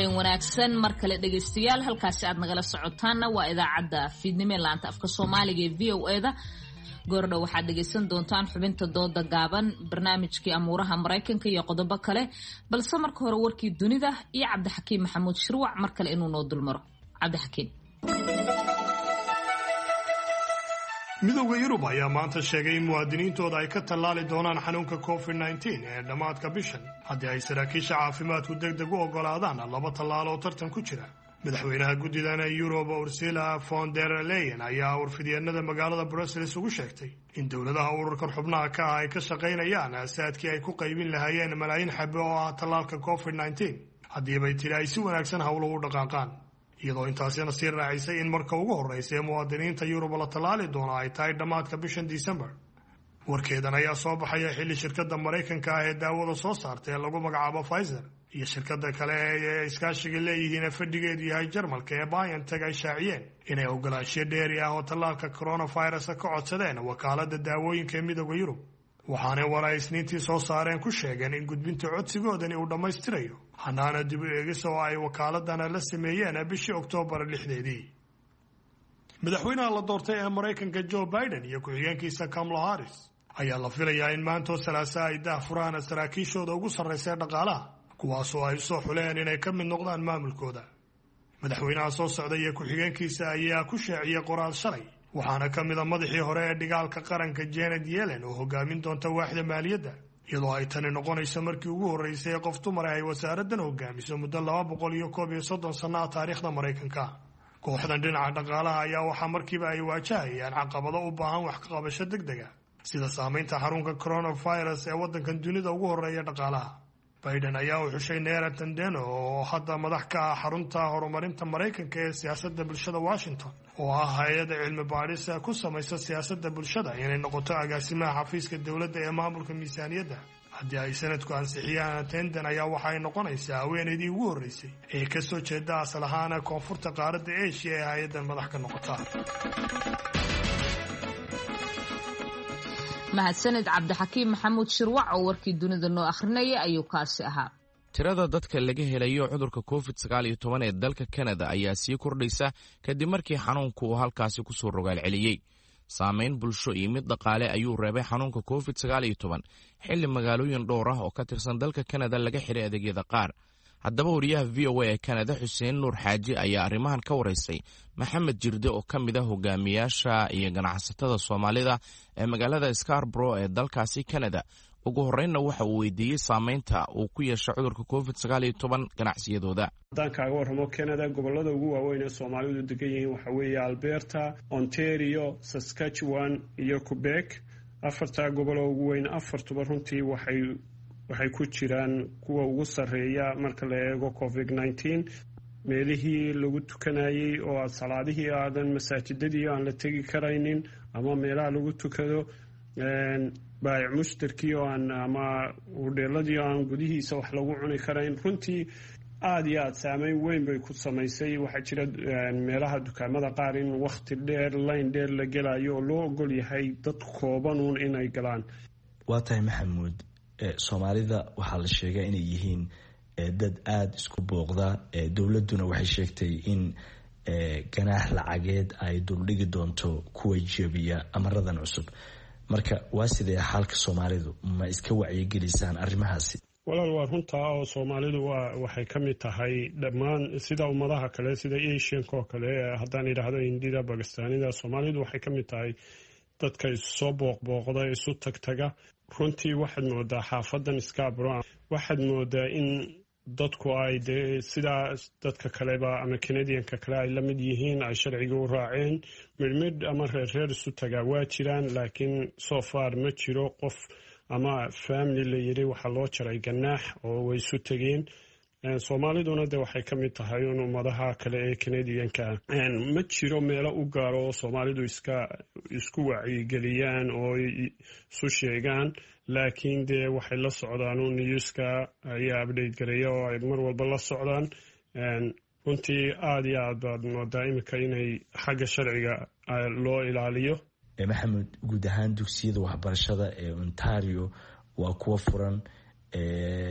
habeen wanaagsan mar kale dhegaystayaal halkaasi aad nagala socotaanna waa idaacadda fiidnimo ee laanta afka soomaaliga ee v o e da goordhow waxaad dhegaysan doontaan xubinta dooda gaaban barnaamijkii amuuraha maraykanka iyo qodobo kale balse marka hore warkii dunida iyo cabdixakiim maxamuud shirwac mar kale inuu noo dulmaro cabdixakiim. midowda yurub ayaa maanta sheegay in muwaadiniintooda ay ka tallaali doonaan xanuunka covid nneteen ee dhammaadka bishan haddii ay saraakiisha caafimaadku deg deg u oggolaadaan laba tallaal oo tartan ku jira. madaxweynaha guddidana yurub ursula von der leyen ayaa warfidyeenada magaalada brussels ugu sheegtay in dowladaha ururkan xubnaha ka ah ay ka shaqaynayaan aasaadkii ay ku qaybin lahaayeen malaayiin xabe oo ah tallaalka covid nneteen haddiibay tiri ay si wanaagsan howluhu u dhaqaaqaan, iyadoo intaasina sii raacisay in marka ugu horreysa ee muwaadiniinta yurub la tallaali doona ay tahay dhammaadka bishan disembar. warkeedan ayaa soo baxaya xilli shirkadda maraykanka ah ee daawada soo saarta ee lagu magacaabo Pfizer iyo shirkadda kale ee iskaashiga leeyihiin ee fadhigeedu yahay Jarmalka ee BioNTech ay shaaciyeen inay ogolaansho dheeri ah oo tallaalka coronavirus ka codsadeen wakaaladda daawooyinka ee midowda yurub, waxaana war ay isniintii soo saareen ku sheegeen in gudbinta codsigoodani uu dhammaystirayo hanaana dib u eegis oo ay wakaaladana la sameeyeen bishii Oktoobar lixdeedii. madaxweynaha la doortay ee Maraykanka Joe Biden iyo ku-xigeenkiisa Kamala Harris ayaa la filayaa in maanta Salaasa ay daahfuraan saraakiishooda ugu sarreeya dhaqaalaha kuwaasoo ay soo xuleen inay ka mid noqdaan maamulkooda. madaxweynaha soo socda iyo ku-xigeenkiisa ayaa ku shaaciyay qoraal shalay, waxaana ka mid a madaxii hore ee dhigaalka qaranka Janet Yellen oo hogaamin doonta waaxda maaliyadda, iyadoo ay tani noqonayso markii ugu horreysay ee qof dumar ay wasaaraddan hogaamiso muddo laba boqol iyo koob iyo soddon sano ah taariikhda Maraykanka. kooxdan dhinaca dhaqaalaha ayaa waxaa markiiba ay waajahayaan caqabado u baahan wax ka qabasho degdeg ah sida saamaynta xarunka coronavirus ee waddankan dunida ugu horreeya dhaqaalaha. Biden ayaa u xushay Nera Tandeno oo hadda madax ka ah xarunta horumarinta Maraykanka ee siyaasadda bulshada Washington, oo ah hay'adda cilmi baadhis ku samaysa siyaasadda bulshada, inay noqoto agaasimaha xafiiska dowladda ee maamulka miisaaniyadda. haddii ay sanadku ansixiyaan Tandon ayaa waxa ay noqonaysaa haweeneydii ugu horreysay ee ka soo jeeda asal ahaan koonfurta qaaradda Asia ee hay'addan madax ka noqota. mahadsanid cabdixakiim maxamuud shirwac oo warkii dunida noo akhrinaya ayuu kaasi ahaa. tirada dadka laga helayo cudurka covid sagaal iyo toban ee dalka Canada ayaa sii kordhaysa kadib markii xanuunku uu halkaasi ku soo rogaal celiyey. saamayn bulsho iyo mid dhaqaale ayuu reebay xanuunka covid sagaal iyo toban xilli magaalooyin dhowr ah oo ka tirsan dalka Canada laga xiray adeegyada qaar. haddaba wariyaha v o a ee Canada Xuseen Nuur Xaaji ayaa arrimahan ka waraysay Maxamed Jirde oo ka mid ah hogaamiyaasha iyo ganacsatada Soomaalida ee magaalada Scarborough ee dalkaasi Canada. ugu horreynna waxa uu weydiiyey saamaynta uu ku yeesho cudurka covid sagaal iyo toban ganacsiyadooda. haddaan kaaga warramo Canada, gobollada ugu waaweyn ee Soomaalidu degan yihiin waxa weeye Alberta, Ontario, Saskatchewan iyo Quebec. afartaa gobol oo ugu weyn, afartuba runtii waxay waxay ku jiraan kuwa ugu sarreeya marka la eego covid nineteen. meelihii lagu tukanayay oo salaadihii aadan masaajidadii aan la tegi karaynin ama meelaha lagu tukado, baayic mushtarkii oo aan ama hudheeladii oo aan gudihiisa wax lagu cuni karayn, runtii aada iyo aada saameyn weyn bay ku samaysay. waxaa jira meelaha dukaamada qaar in wakhti dheer layn dheer la gelayo oo loo ogol yahay dad koobanuun inay galaan. waa tahay maxamuud, soomaalida waxaa la sheegaa inay yihiin dad aada isku booqda. dowladduna waxay sheegtay in ganaax lacageed ay duldhigi doonto kuwa jebiya amaradan cusub. marka waa sidee xaalka Soomaalidu, ma iska wacyigelisaan arrimahaasi? walaal waa runtaa oo Soomaalidu waa waxay ka mid tahay dhammaan sida ummadaha kale sida Asianka oo kale. haddaan idhaahdo Hindida, Bakistaanida, Soomaalidu waxay ka mid tahay dadka isu soo booqbooqda, isu tagtaga. runtii waxaad moodaa xaafadan Scarborough, waxaad moodaa in dadku ay dee sidaa dadka kaleba ama Canadianka kale ay la mid yihiin, ay sharciga u raaceen. midmid ama reerreer isu tagaa waa jiraan, laakiin so far ma jiro qof ama family la yiri waxaa loo jaray ganaax oo way isu tegeen. Soomaaliduna de waxay ka mid tahay un ummadaha kale ee Canadianka. ma jiro meelo u gaaro oo Soomaalidu iska isku wacyigeliyaan oo isu sheegaan, laakiin dee waxay la socdaan un newska ayaa update gareeya oo ay mar walba la socdaan. runtii aada iyo aad baad moodaa iminka inay xagga sharciga loo ilaaliyo. maxamed, guud ahaan dugsiyada waxbarashada ee Ontario waa kuwa furan,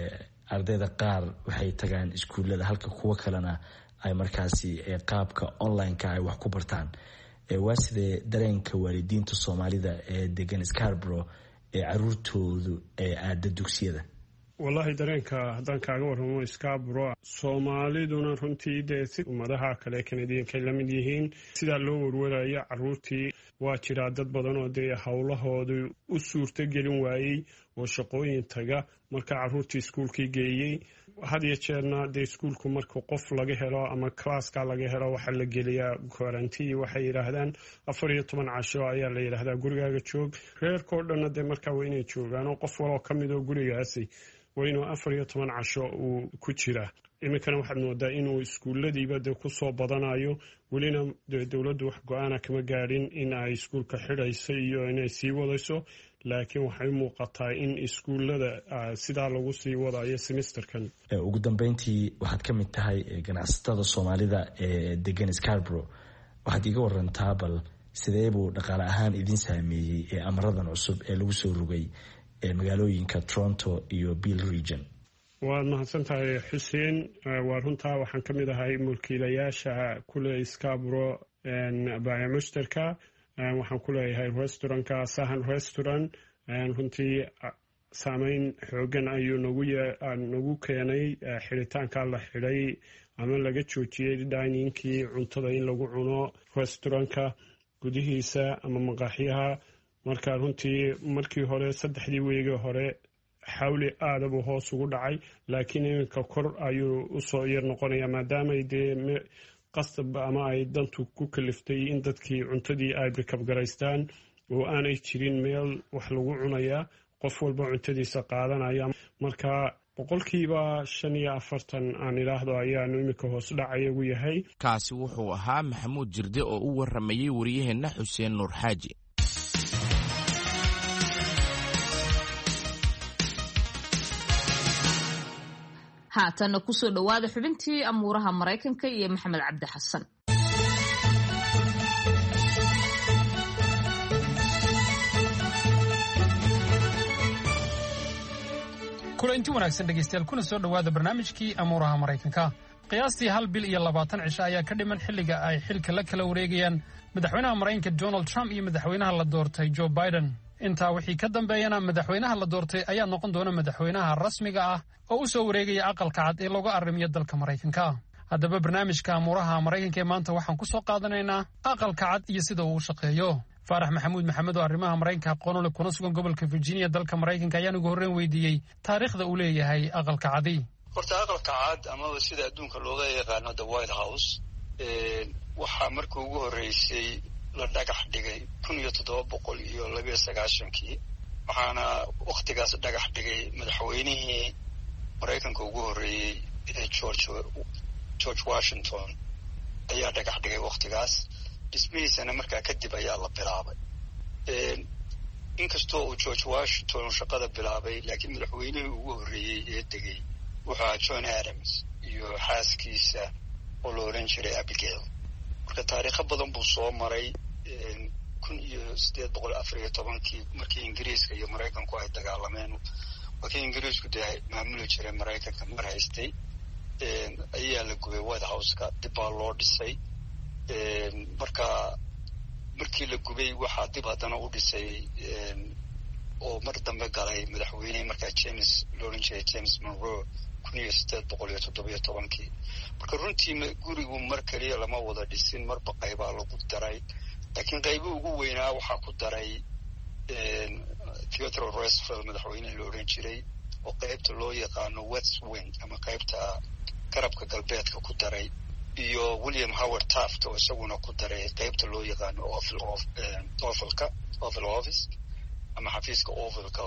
ardayda qaar waxay tagaan iskuullada halka kuwo kalena ay markaasi qaabka online-ka ay wax ku bartaan. waa sidee dareenka waalidiinta soomaalida ee degan Scarborough ee caruurtoodu ee aada dugsiyada? wallahi dareenka haddaan kaaga warramo Scarborough soomaaliduna runtii dee si ummadaha kale Canadianka la mid yihiin sidaa loo warwaraya caruurtii waa jiraa dad badan oo dee howlahoodu u suurto gelin waayey oo shaqooyin taga marka caruurtii iskuulkii geeyey. had iyo jeerna dee iskuulku marka qof laga helo ama classka laga helo waxaa la geliyaa quarantine waxay yidhaahdaan afar iyo toban casho ayaa la yidhaahdaa gurigaaga joog. reerkao dhanna dee markaa waa inay joogaan oo qof waloo ka mid oo gurigaasi waa inuu afar iyo toban casho uu ku jiraa. iminkana waxaad moodaa inuu iskuulladiiba dee kusoo badanayo welina dee dowladdu wax go-aana kama gaadhin in ay iskuulka xidhayso iyo inay sii wadayso, laakiin waxay muuqataa in iskuullada sidaa lagu sii wadayo semesterkan. ugu dambeyntii waxaad ka mid tahay ganacsatada soomaalida ee degan Scarborough. waxaad iga warantaa bal sidee buu dhaqaale ahaan idin saameeyey ee amradan cusub ee lagu soo rogay ee magaalooyinka Toronto iyo Peel Region? waad mahadsan tahay xuseen. waa runtaa waxaan ka mid ahay mulkiilayaasha kule Scarborough baayaca mushtarka. waxaan ku leeyahay restaurantka Sahan Restaurant. runtii saameyn xoogan ayuu nagu nagu keenay xiritaanka la xidhay ama laga joojiyey diningkii cuntada in lagu cuno restaurantka gudihiisa ama maqaaxyaha. marka runtii markii hore saddexdii weegi hore xawli aada buu hoos ugu dhacay, laakiin iminka kor ayuu usoo yar noqonaya maadaamay dee qasab ama ay dantu ku kaliftay in dadkii cuntadii ay bikabgaraystaan oo aanay jirin meel wax lagu cunaya, qof walba cuntadiisa qaadanaya. marka boqolkiiba shan iyo afartan aan idhaahdo ayaanu iminka hoos dhacaya ugu yahay. kaasi wuxuu ahaa maxamuud jirde oo u waramayey wariyaheenna xuseen nuur xaaji. haatana kusoo dhawaada xubintii amuuraha Mareykanka iyo Maxamed Cabdi Xasan. kulanti wanaagsan dhegeystayaal, kuna soo dhawaada barnaamijkii amuuraha Mareykanka. qiyaastii hal bil iyo labaatan cisho ayaa ka dhiman xilliga ay xilka la kala wareegayaan madaxweynaha Mareykanka Donald Trump iyo madaxweynaha la doortay Joe Biden. intaa wixii ka dambeeyana madaxweynaha la doortay ayaa noqon doona madaxweynaha rasmiga ah oo u soo wareegaya aqalka cad ee looga arrimiyo dalka Mareykanka. haddaba barnaamijka amuuraha Mareykanka ee maanta waxaan ku soo qaadanaynaa aqalka cad iyo sida uu u shaqeeyo. faarax maxamuud maxamed oo arrimaha Mareykanka aqoon u leh kuna sugan gobolka Virginia dalka Mareykanka ayaan ugu horreyn weydiiyey taariikhda uu leeyahay aqalka cadi. horta aqalka cad ama sida adduunka looga yaqaano the White House waxaa markii ugu horreysay la dhagax dhigay kun iyo toddoba boqol iyo labiyo sagaashankii waxaana waqtigaas dhagax dhigay madaxweynihii Mareykanka ugu horreeyey ee George George Washington ayaa dhagax dhigay waqtigaas. dhismihiisana markaa kadib ayaa la bilaabay. inkastoo uu George Washington shaqada bilaabay laakiin madaxweynihii ugu horreeyey ee degay wuxuu John Adams iyo xaaskiisa oo la oran jiray Abigail. marka taariikho badan buu soo maray. kun iyo sideed boqol afar iyo tobankii markii Ingiriiska iyo Mareykanku ay dagaalameen markii Ingiriisku dee maamuli jiray Mareykanka mar haystay ayaa la gubay White House-ka, dib baa loo dhisay. marka markii la gubay waxaa dib haddana u dhisay oo mar dambe galay madaxweynihii markaa James la oran jiray James Monroe kun iyo sideed boqol iyo toddoba iyo tobankii. marka runtii gurigu mar kaliya lama wada dhisin, marba qaybaa lagu daray. laakiin qaybi ugu weynaa waxaa ku daray Theodore Roosevelt madaxweynihii la oran jiray oo qaybta loo yaqaano West Wing ama qaybta garabka galbeedka ku daray, iyo William Howard Taft oo isaguna ku daray qaybta loo yaqaano Ovalka Oval Office ama xafiiska Ovalka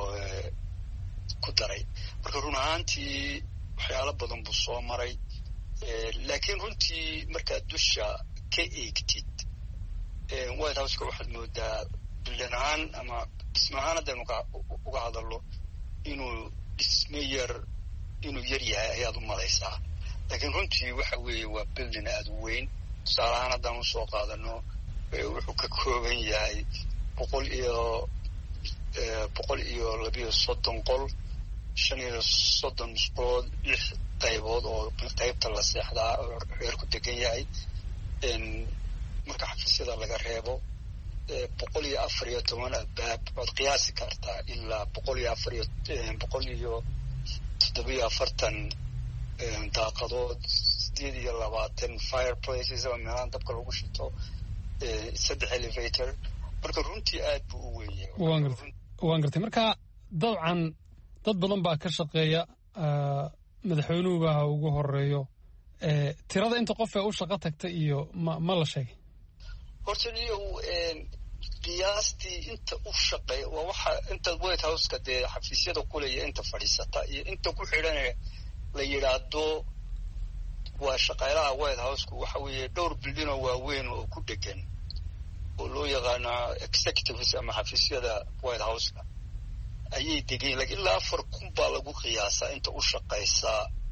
ku daray. marka run ahaantii waxyaalo badan buu soo maray. laakiin runtii markaad dusha ka eegtid White House-ka waxaad moodaa billan ahaan ama dhisme ahaan haddaynu uga hadallo inuu dhisme yar inuu yar yahay ayaad u malaysaa. laakiin runtii waxa weeye waa building aada u weyn. tusaale ahaan haddaan usoo qaadano wuxuu ka kooban yahay boqol iyo boqol iyo labiyo soddon qol shan iyo soddon musqulood lix qaybood oo qaybta la seexdaa oo reerku degan yahay marka xafiisyada laga reebo boqol iyo afar iyo toban albaab waad qiyaasi kartaa ilaa boqol iyo afar iyo boqol iyo toddoba iyo afartan daaqadood sideed iyo labaatan fireplaces oo meelahan dabka lagu shito saddex elevator marka runtii aad buu u weeye waan gartay marka dabcan dad badan baa ka shaqeeya madaxweynuhu baa ugu horeeyo tirada inta qof ee u shaqo tagta iyo ma ma la sheegay horta niyo qiyaastii inta u shaqeeya waa waxa inta White House-ka dee xafiisyada kulaya inta fadhiisata iyo inta ku xidhan la yidhaahdo waa shaqaalaha White House-ku waxa weeye dhowr bildin oo waaweyn oo ku dhegan oo loo yaqaano executives ama xafiisyada White House-ka ayay degeen laakiin ilaa afar kun baa lagu qiyaasaa inta u shaqaysa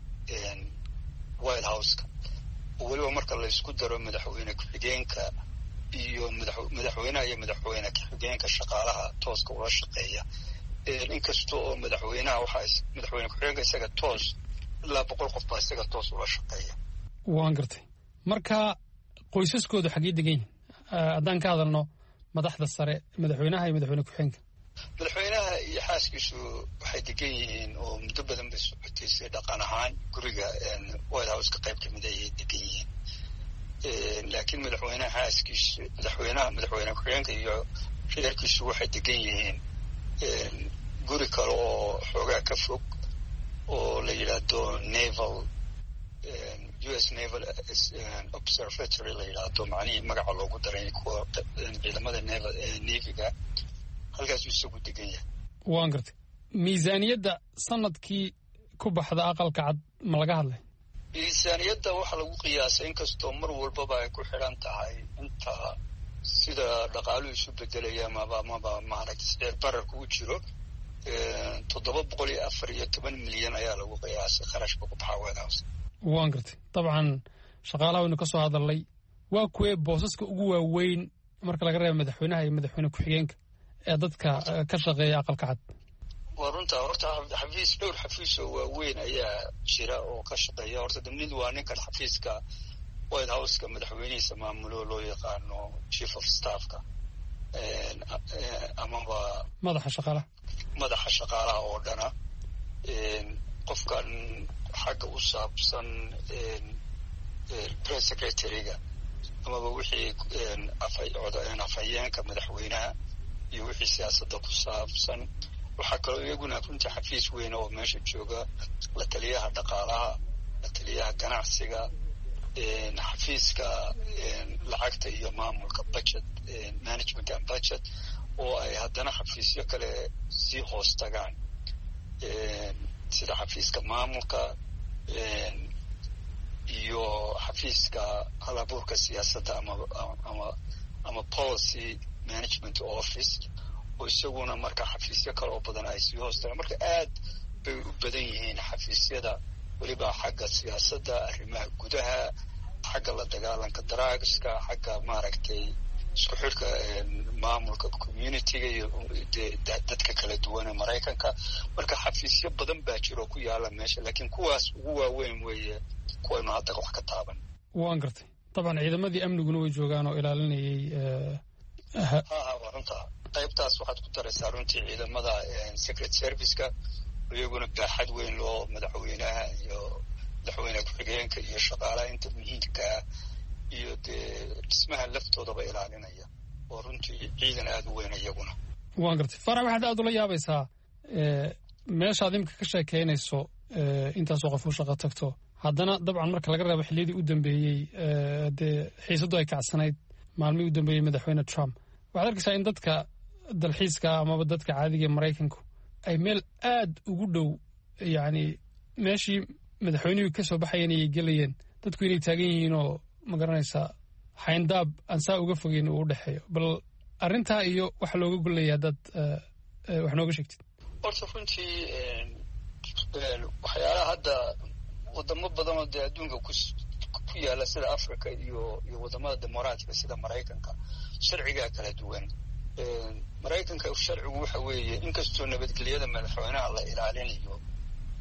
White House-ka oo weliba marka la isku daro madaxweyne ku-xigeenka iyo madaxweynaha iyo madaxweyne ku-xigeenka shaqaalaha tooska ula shaqeeya inkasta oo madaxweynaha waxaa madaxweyne ku-xigeenka isaga toos ilaa boqol qof baa isaga toos ula shaqeeya waan gartay marka qoysaskoodu xaggee degan yihiin haddaan ka hadalno madaxda sare madaxweynaha iyo madaxweyne ku-xigeenka madaxweynaha iyo xaaskiisu waxay degan yihiin oo muddo badan bay socotay si dhaqan ahaan guriga White House-ka qayb ka mid ayay degan yihiin laakiin madaxweynaha xaaskiisu madaxweynaha madaxweyne ku-xigeenka iyo reerkiisu waxay degan yihiin guri kale oo xoogaa ka fog oo la yidhaahdo naval U S Naval Observatory la yidhaahdo macnihii magaca loogu daray kuwa ciidamada naval naviga halkaasuu isagu degan yahay waan gartay miisaaniyadda sanadkii ku baxda aqalka cad ma laga hadlay miisaaniyadda waxaa lagu qiyaasay inkastoo mar walbaba ay ku xidhan tahay inta sida dhaqaaluhu isu bedelaya maba maba maaragtay sicir bararka u jiro toddoba boqol iyo afar iyo toban milyan ayaa lagu qiyaasay kharashka ku baxa White House waan gartay dabcan shaqaalaha waynu ka soo hadalnay waa kuwee boosaska ugu waaweyn marka laga reebo madaxweynaha iyo madaxweyne ku-xigeenka ee dadka ka shaqeeya aqalka cad waa runta horta xafiis dhowr xafiis oo waaweyn ayaa jira oo ka shaqeeya horta mid waa ninkan xafiiska White House-ka madaxweynihiisa maamulo loo yaqaano chief of staff-ka amaba madaxa shaqaalaha madaxa shaqaalaha oo dhana qofkan xagga u saabsan press secretary-ga amaba wixii afhayeenka madaxweynaha iyo wixii siyaasadda ku saabsan waxaa kaloo iyaguna runtii xafiis weyn oo meesha jooga la taliyaha dhaqaalaha la taliyaha ganacsiga xafiiska lacagta iyo maamulka budget management and budget oo ay haddana xafiisyo kale sii hoos tagaan sida xafiiska maamulka iyo xafiiska halabuurka siyaasadda ama ama ama policy management office oo isaguna marka xafiisyo kale oo badan ay sii hoos tagaan marka aad bay u badan yihiin xafiisyada weliba xagga siyaasadda arrimaha gudaha xagga la dagaalanka drugska xagga maaragtay isku xidhka maamulka community-ga iyo dadka kala duwan ee Maraykanka marka xafiisyo badan baa jiro ku yaala meesha laakiin kuwaas ugu waaweyn weeye kuwaynu hadda wax ka taaban waan gartay dabcan ciidamadii amniguna way joogaan oo ilaalinayay ha waa runta qaybtaas waxaad ku daraysaa runtii ciidamada secret service-ka iyaguna baaxad weyn loo madaxweynaha iyo madaxweyne ku-xigeenka iyo shaqaalaha inta muhiimka iyo dee dhismaha laftoodaba ilaalinaya oo runtii ciidan aada u weyn iyaguna waan gartay farax waxaad aada ula yaabaysaa meeshaad imika ka sheekeynayso intaasoo qof u shaqo tagto haddana dabcan marka laga reebo xilliyadii u dambeeyey dee xiisaddu ay kacsanayd maalmihii u dambeeyey madaxweyne Trump waxaad arkaysaa in dadka dalxiiska amaba dadka caadiga ee Maraykanku ay meel aad ugu dhow yacni meeshii madaxweynuhu ka soo baxayeen ayay gelayeen dadku inay taagan yihiin oo ma garanaysaa xayndaab aan saa uga fogeyn uu u dhexeeyo bal arrintaa iyo waxa looga golleeyaa dad wax nooga sheegtid horta runtii waxyaalaha hadda wadamo badan oo dee adduunka ku ku yaala sida Africa iyo iyo wadamada dimuqraadiga sida Maraykanka sharciga kala duwan Maraykanka sharcigu waxa weeye inkastoo nabadgelyada madaxweynaha la ilaalinayo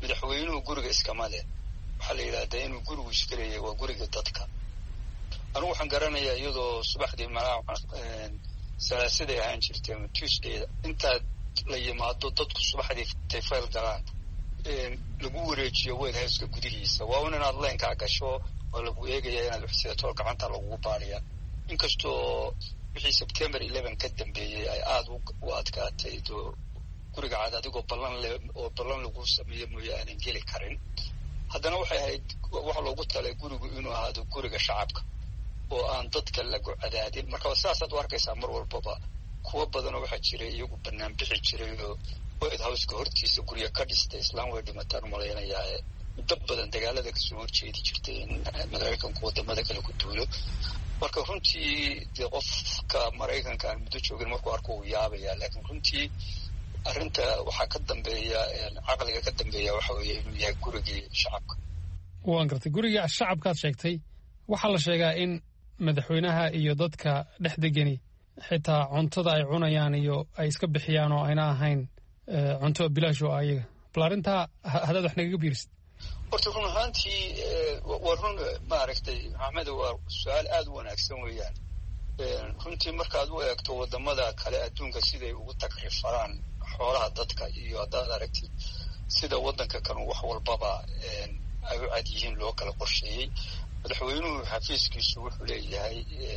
madaxweynuhu guriga iskama leh waxaa la yidhahdaa inuu gurigu iska leeyahay waa guriga dadka anigu waxaan garanayaa iyadoo subaxdii malaa salaasiday ahaan jirtay ama tuesdayda intaad la yimaado dadku subaxdii intay fayl galaan lagu wareejiyo white houseka gudihiisa waa un inaad leenkaa gasho oo lagu eegaya inaad waxsidato gacanta lagugu baariya inkastoo wixii september eleven ka dambeeyey ay aada u adkaatay guriga cad adigoo ballan le oo ballan lagu sameeyo mooye aanan geli karin haddana waxay ahayd waxa loogu talay gurigu inuu ahaado guriga shacabka oo aan dadka lagu cadaadin marka saasaad u arkaysaa mar walbaba kuwa badanoo waxaa jiray iyagu banaan bixi jiray oo white houseka hortiisa gurya ka dhistay islaan way dhimataan umalaynayaa muddo badan dagaalada kasoo horjeedi jirtay in maraykanku wadamada kale ku duulo marka runtii dee qofka maraykanka aan muddo joogin markuu arko uu yaabaya laakiin runtii arrinta waxaa ka dambeeya caqliga ka dambeeya waxa weeye inuu yahay gurigii shacabka waan gartay guriga shacabkaad sheegtay waxaa la sheegaa in madaxweynaha iyo dadka dhex degani xitaa cuntada ay cunayaan iyo ay iska bixiyaan oo ayna ahayn cunto bilaash oo ayaga bal arrintaa hadaad wax nagaga biirisid horta run ahaantii waa run maaragtay maxamed waa su-aal aada u wanaagsan weeyaan runtii markaad u eegto wadamada kale adduunka siday ugu takrifaraan xoolaha dadka iyo haddaad aragtid sida waddanka kan wax walbaba ay u cad yihiin loo kala qorsheeyey madaxweynuhu xafiiskiisu wuxuu leeyahay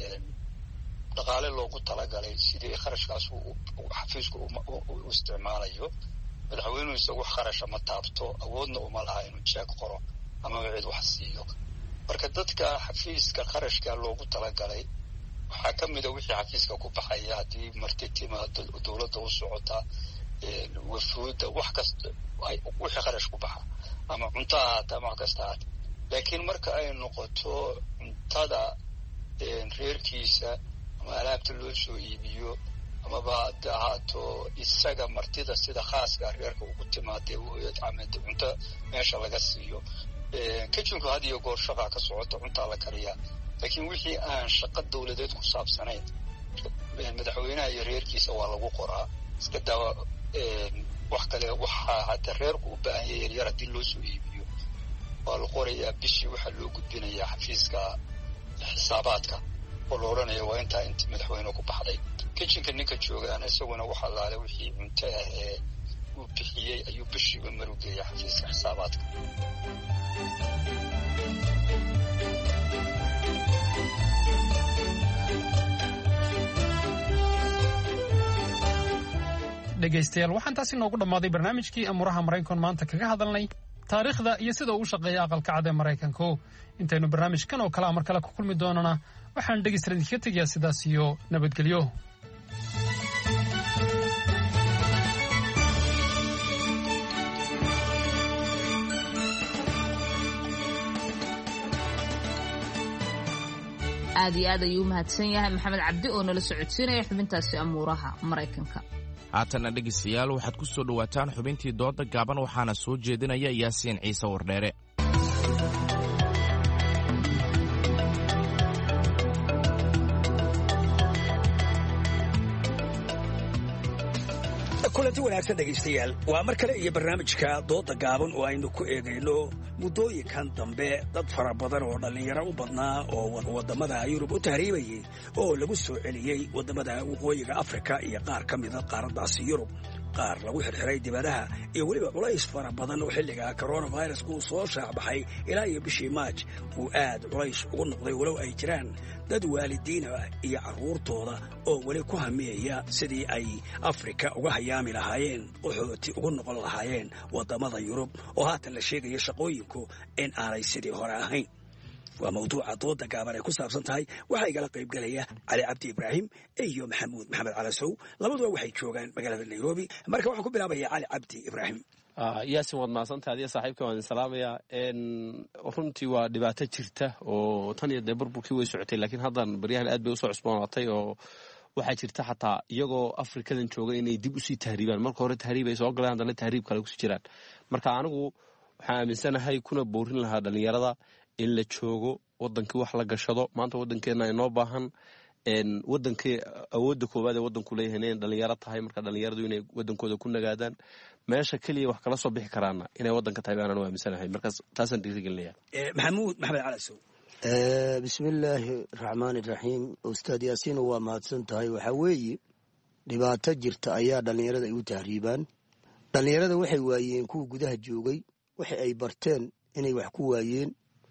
dhaqaale loogu talagalay sidii kharashkaas xafiisku u isticmaalayo madaxweynuhu isagu wax kharasha ma taabto awoodna uma laha inuu jeeg qoro ama cid wax siiyo marka dadka xafiiska kharashka loogu talagalay waxaa ka mida wixii xafiiska ku baxaya haddii marti timaado dowladda u socota wafuudda wax kasta wixii kharash ku baxa ama cunto ahaata ama wax kasta ahaata laakiin marka ay noqoto cuntada reerkiisa ama alaabta loo soo iibiyo amaba hadda ahaato isaga martida sida khaaska reerka ugu timaadee amade cunto meesha laga siiyo kitchinku had iyo goor shaqaa ka socota cuntaa la kariyaa laakiin wixii aan shaqo dowladeed ku saabsanayn madaxweynaha iyo reerkiisa waa lagu qoraa iska daawa wax kale waxaa hadda reerku u baahan yahay yaryar haddii loo soo iibiyo waa la qorayaa bishii waxaa loo gudbinayaa xafiiska xisaabaadka oo la odhanaya waa intaa inti madaxweyne ku baxday kitchenka ninka joogaana isaguna waxa laale wixii cunto ah ee uu bixiyey ayuu bishiiba marugeeya xafiiska xisaabaadka dhegaystayaal waxaan taasi noogu dhammaaday barnaamijkii amuuraha maraykan maanta kaga hadalnay taariikhda iyo sida uu shaqeeya aqalka cad ee maraykanku intaynu barnaamijkan oo kalea mar kale ku kulmi doonana waxaan dhegaystayaal idinkaga tegayaa sidaas iyo nabadgelyo aad iyo aad ayuu u mahadsan yahay maxamed cabdi oo nala socodsiinaya xubintaasi amuuraha maraykanka haatanna dhegaystayaal waxaad ku soo dhowaataan xubintii dooda gaaban waxaana soo jeedinaya yaasiin ciise wardheere kulanti wanaagsan dhegaystayaal waa mar kale iyo barnaamijka dooda gaaban oo aynu ku eegayno muddooyinkan dambe dad fara badan oo dhallinyaro u badnaa oo waddamada yurub u tahriibayay oo lagu soo celiyey waddamada waqooyiga afrika iyo qaar ka mida qaaraddaasi yurub qaar lagu xirxiray dibadaha iyo weliba culays fara badan oo xilliga coronavirus uu soo shaacbaxay ilaa iyo bishii maaj uu aad culays ugu noqday walow ay jiraan dad waalidiina iyo carruurtooda oo weli ku hamiyaya sidii ay afrika uga hayaami lahaayeen qaxooti ugu noqon lahaayeen waddamada yurub oo haatan la sheegaya shaqooyinku in aanay sidii hore ahayn waa mawduuca dooda gaaban ay ku saabsan tahay waxaa igala qaybgelaya cali cabdi ibraahim iyo maxamuud maxamed calasow labaduba waxay joogaan magaalada nairobi marka waxaan ku bilaabaya cali cabdi ibraahim yaasin waad mahadsantahay adiga saaxiibka waan idin salaamayaa runtii waa dhibaato jirta oo tan iyo dee burburkii way socotay laakiin haddan baryahan aad bay usoo cusboonaatay oo waxaa jirta xataa iyagoo afrikadan jooga inay dib usii tahriibaan marka hore tahriib ay soo galeen haddana tahriib kale kusii jiraan marka anigu waxaan aaminsanahay kuna boorin lahaa dhallinyarada in la joogo wadankii wax la gashado maanta wadankeena inoo baahan wadankii awoodda koowaad ee wadanku leeyahay inay dhalinyaro tahay marka dhalinyaradu inay wadankooda ku nagaadaan meesha keliya wax kala soo bixi karaana inay waddanka tahay baanaan u aaminsanahay markaas taasaan dhiirigelinaya maxamuud maxamed calasow bismi illaahi raxmaan iraxiim ustaad yaasiin waa mahadsan tahay waxaa weeye dhibaato jirta ayaa dhallinyarada ay u tahriibaan dhallinyarada waxay waayeen kuwa gudaha joogay waxa ay barteen inay wax ku waayeen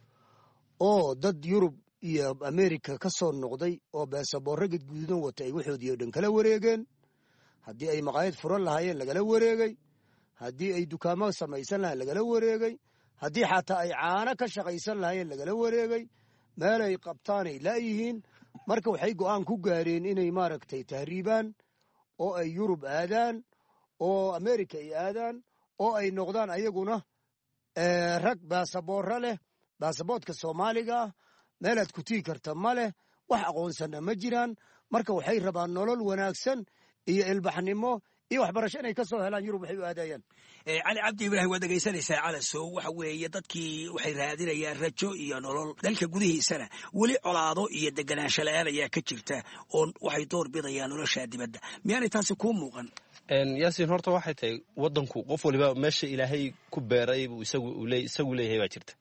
oo dad yurub iyo amerika ka soo noqday oo beesaboorro gadgududan wata ay waxoodii oo dhan kala wareegeen haddii ay maqaayad furan lahaayeen lagala wareegay haddii ay dukaamo samaysan lahayen lagala wareegay haddii xataa ay caano ka shaqaysan lahaayeen lagala wareegay meel ay qabtaanay laayihiin marka waxay go'aan ku gaareen inay maaragtay tahriibaan oo ay yurub aadaan oo amerika ay aadaan oo ay noqdaan ayaguna rag baasaboorro leh baasaboodka soomaaliga ah meelaad ku tii karta ma leh wax aqoonsanna ma jiraan marka waxay rabaan nolol wanaagsan iyo ilbaxnimo iyo waxbarasho inay ka soo helaan yurub waxay u aadayaan cali cabdi ibraahim waad dhegaysanaysaa calasow waxa weeye dadkii waxay raadinayaan rajo iyo nolol dalka gudihiisana weli colaado iyo deganaansho la-aan ayaa ka jirta oo waxay door bidayaan nolosha dibadda miyaanay taasi kuu muuqan yaasiin horta waxay tahay waddanku qof waliba meesha ilaahay ku beeray buu isagu leeyahay baa jirta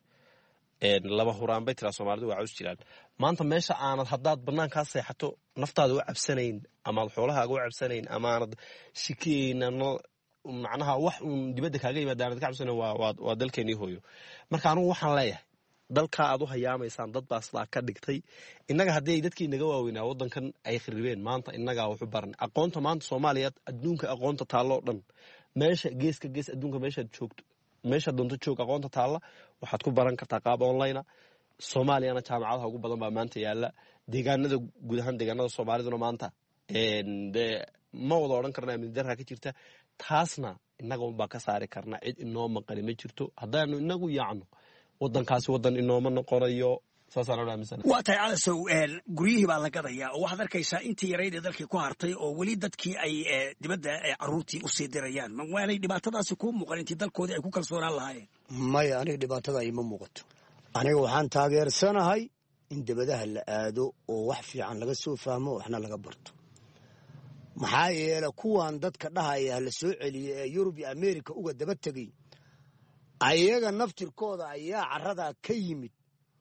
laba huraan bay tiraa soomaalidu waa caws jiraan maanta meesha aanad haddaad banaankaa seexato naftaada u cabsanayn amaad xoolahaaga u cabsanayn amaanad shikiyeyna macnaha wax uun dibadda kaaga yimaada aanad ka cabsanayn waa dalkeenii hooyo marka anugu waxaan leeyahay dalkaa aad u hayaamaysaan dad baa sidaa ka dhigtay innaga haddii ay dadkii naga waaweynaa waddankan ay khiribeen maanta innagaa waxu baran aqoonta maanta soomaaliya adduunka aqoonta taalloo dhan meesha geeska gees adduunka meeshaad joogto meesha doonto joog aqoonta taalla waxaad ku baran kartaa qaab online soomaaliyana jaamacadaha ugu badan baa maanta yaala deegaanada guud ahaan deegaanada soomaaliduna maanta de ma wada odhan karna amni darra ka jirta taasna innaga unbaa ka saari karna cid inoo maqani ma jirto haddaanu inagu yaacno waddankaasi waddan inooma noqonayo waa tahay calasow guryihii baa la gadayaa oo waxaad arkaysaa intii yarayd ee dalkii ku hartay oo weli dadkii ay dibadda caruurtii usii dirayaan waanay dhibaatadaasi kuu muuqan intii dalkoodii ay ku kalsoonaan lahaayeen maya aniga dhibaatada ima muuqato aniga waxaan taageersanahay in dibadaha la aado oo wax fiican laga soo fahmo waxna laga barto maxaa yeele kuwan dadka dhahaya la soo celiya ee yurub iyo amerika uga daba tegay ayaga naftirkooda ayaa caradaa ka yimid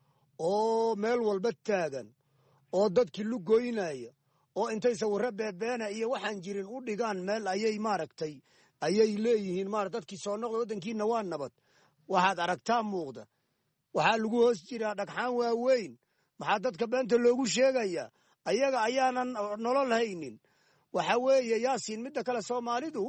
oo meel walba taagan oo dadkii lugoynaya oo intay sawirro beebeena iyo waxaan jirin u dhigaan meel ayay maaragtay ayay leeyihiin maara dadkii soo noqda waddankiina waa nabad waxaad aragtaa muuqda waxaa lagu hoos jiraa dhagxaan waaweyn maxaa dadka beenta loogu sheegayaa ayaga ayaanan nolol haynin waxa weeye yaasiin midda kale soomaalidu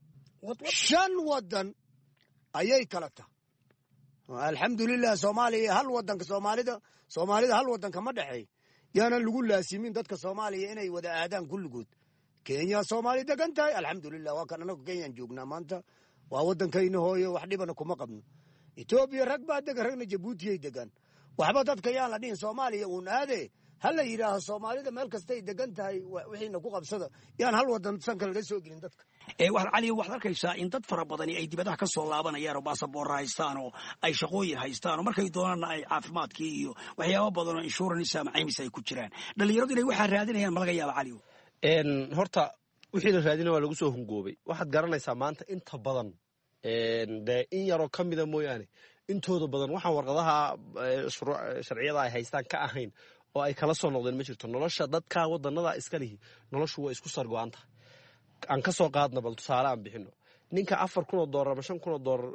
shan waddan ayay kala tahay alxamdulilah soomaaliya hal wadanka soomaalida soomaalida hal wadanka ma dhexeey yaanan lagu laasimin dadka soomaaliya inay wada aadaan kulligood kenya soomaali degan tahay alxamdulilah waa kan anagu kenyaan joognaa maanta waa waddankayna hooyo wax dhibana kuma qabno etoobiya rag baa degan ragna jabuutiyay degan waxba dadka yaan la dhihin soomaaliya uun aade ha la yidhaaho soomaalida meel kastay degan tahay wixiina ku qabsada yaan hal wadan sanka laga soo gelin dadka cali waxaad arkaysaa in dad fara badani ay dibadaha ka soo laabanayaan oo baasaboorra haystaan oo ay shaqooyin haystaan oo markay doonaanna ay caafimaadkii iyo waxyaaba badan oo insurance ama caymis ay ku jiraan dhallinyaradu inay waxaa raadinayaan ma laga yaaba cali horta wixii la raadina waa lagu soo hungoobay waxaad garanaysaa maanta inta badan dee in yaroo ka mida mooyaane intooda badan waxaan warqadaha sharciyada ay haystaan ka ahayn oo ay kala soo noqdeen ma jirto nolosha dadka wadanada iska lihi noloshu waa isku sargo-an tahay aan ka soo qaadna bal tusaale aan bixino ninka afar kun oo doolar ama shan kun oo doolar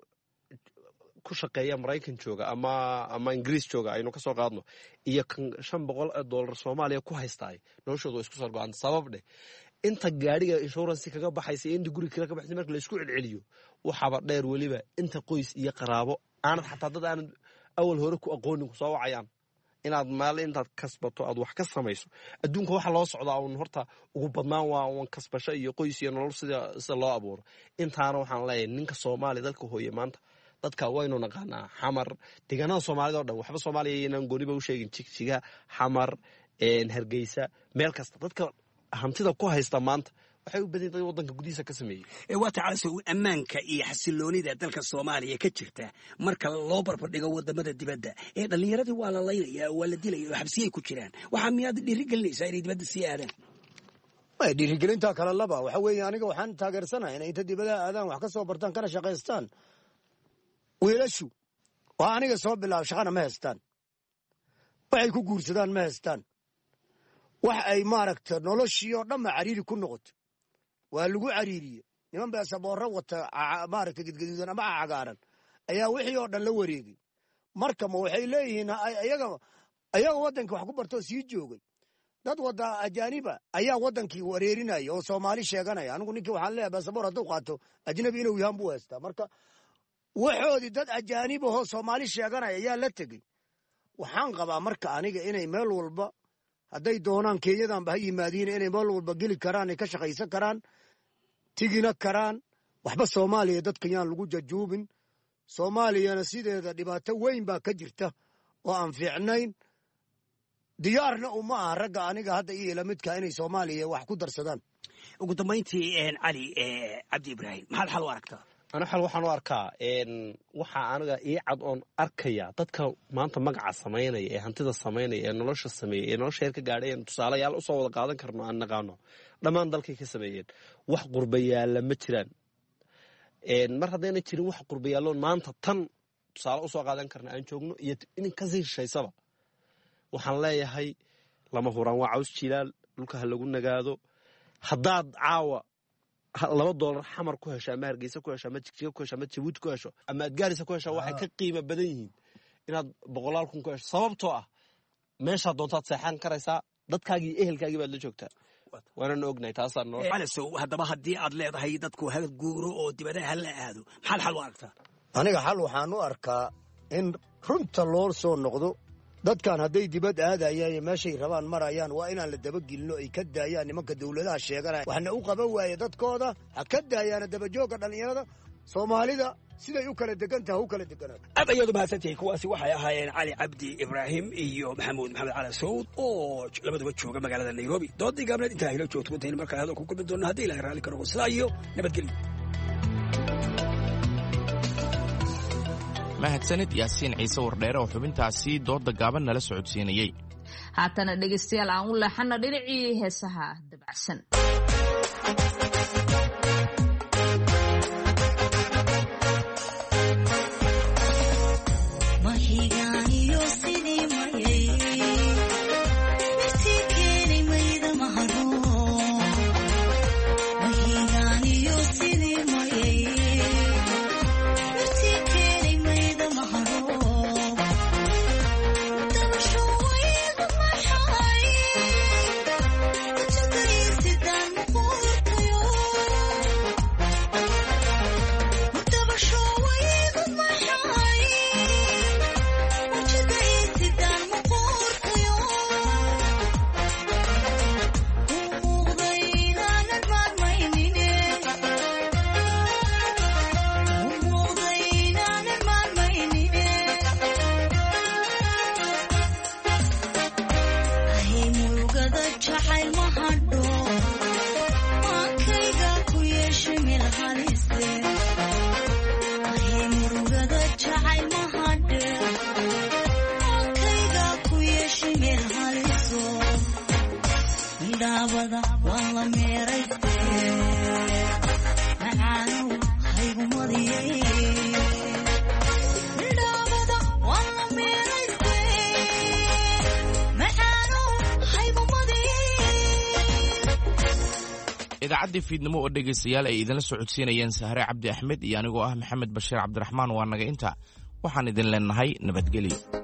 ku shaqeeya maraykan jooga ama ama ingiriis jooga aynu ka soo qaadno iyo kan shan boqol oo doolar soomaaliya ku haystaay noloshooda waa isku sargo-an sabab dheh inta gaadhiga insurance kaga baxaysa inta guri kale ka baxaysa marka la isku celceliyo waxaba dheer weliba inta qoys iyo qaraabo aanad xataa dad aanad awal hore ku aqoonin ku soo wacayaan inaad maal intaad kasbato aad wax ka samayso adduunka waxa loo socdaa uun horta ugu badnaan waa uun kasbasho iyo qoys iyo nolol sida sida loo abuuro intaana waxaan leeyahay ninka Soomaali dalka hooye maanta dadka waynu naqaanaa xamar deegaanada Soomaalida oo dhan waxba Soomaaliya inaan gooniba u sheegin jigjiga xamar een Hargeysa meel kasta dadka hantida ku haysta maanta waxay u badan tahay wadanka gudihiisa ka sameeyay ee waa tacalso ammaanka iyo xasiloonida dalka Soomaaliya ka jirta marka loo barbar dhigo wadamada dibadda ee dhalinyaradu waa la leeyahay waa la dilay oo xabsiyay ku jiraan waxa miyaad dhiri gelinaysaa inay dibadda sii aadaan dhiirigelinta kale laba waxa weeye aniga waxaan taageersanahay inay inta dibadaha aadaan wax ka soo bartaan kana shaqaystaan wiilashu waa aniga soo bilaab shaqana ma haystaan waxay ku guursadaan ma haystaan wax ay maaragta noloshii oo dhanba cariiri ku noqoto waa lagu cariiriye niman baa saboorro wata maaragta gedgaduudan ama cagaaran ayaa wixii oo dhan la wareegay marka ma waxay leeyihiin ayaga ayaga waddankii wax ku bartoo sii joogay dad wada ajaaniba ayaa waddankii wareerinaya oo soomaali sheeganaya anigu ninkii waxaan leeyahay basaboor hadduu qaato ajnabi inuu yahaan buu haystaa marka waxoodii dad ajaanibahoo soomaali sheeganaya ayaa la tegey waxaan qabaa marka aniga inay meel walba hadday doonaan kenyadanba ha yimaadiin inay meel walba geli karaan ay ka shaqaysan karaan tigina karaan waxba soomaaliya dadka yaan lagu jajuubin soomaaliyana sideeda dhibaato weyn baa ka jirta oo aan fiicnayn diyaarna uma aha ragga aniga hadda iyo lamidka inay soomaaliya wax ku darsadaan ugu dambayntii cali cabdi ibraahim maxaad xal u aragtaa ana xal waxaan u arkaa waxaa aniga ii cad oon arkaya dadka maanta magaca samaynaya ee hantida samaynaya ee nolosha sameeyey ee nolosha heer ka gaadhay een tusaalayaal usoo wada qaadan karno aan naqaano dhammaan dalkay ka sameeyeen wax qurbayaalla ma jiraan mar haddayna jirin wax qurbayaalloon maanta tan tusaale usoo qaadan karna aan joogno iyo in kasii shishaysaba waxaan leeyahay lama huraan waa caws jilaal dhulka ha lagu nagaado haddaad caawa laba doolar xamar ku hesho ama hargeysa ku hesho ama jigjiga ku hesho ama jabuuti ku hesho ama adgaarisa ku hesho waxay ka qiimo badan yihiin inaad boqolaal kun ku hesho sababtoo ah meeshaa doontaad seexan karaysaa dadkaagii iyo ehelkaagii baad la joogtaa waanana ognahay taasaa noo calasow haddaba haddii aad leedahay dadku ha guuro oo dibadaha ha la aado maxaad xal u aragtaa aniga xal waxaan u arkaa in runta loo soo noqdo dadkan hadday dibad aadayaan meeshay rabaan marayaan waa inaan la dabagelino ay ka daayaan nimanka dawladaha sheeganaya waxna u qaban waaye dadkooda ha ka daayaana dabajoogga dhallinyarada soomaalida siday u kala degantaha u kala deganaato aad ayaad u mahadsantihiin kuwaasi waxay ahaayeen cali cabdi ibraahim iyo maxamuud maxamed cali sawd oo labaduba jooga magaalada nairobi doodii gaabneed intaa hilo joogto intaynu markaa hadal ku kulmi doonna haddii ilahay raalli ka noqo sidaa iyo nabadgelyo mahadsanid yaasiin ciise wardheere oo xubintaasi dooda gaaban nala socodsiinayey haatana dhegaystayaal aan u leexano dhinacii heesaha dabacsan idaacadii fiidnimo oo dhegaystayaal ay idinla socodsiinayeen sahre cabdi axmed iyo anigoo ah maxamed bashiir cabdiraxmaan waa naga inta waxaan idin leenahay nabadgelyo.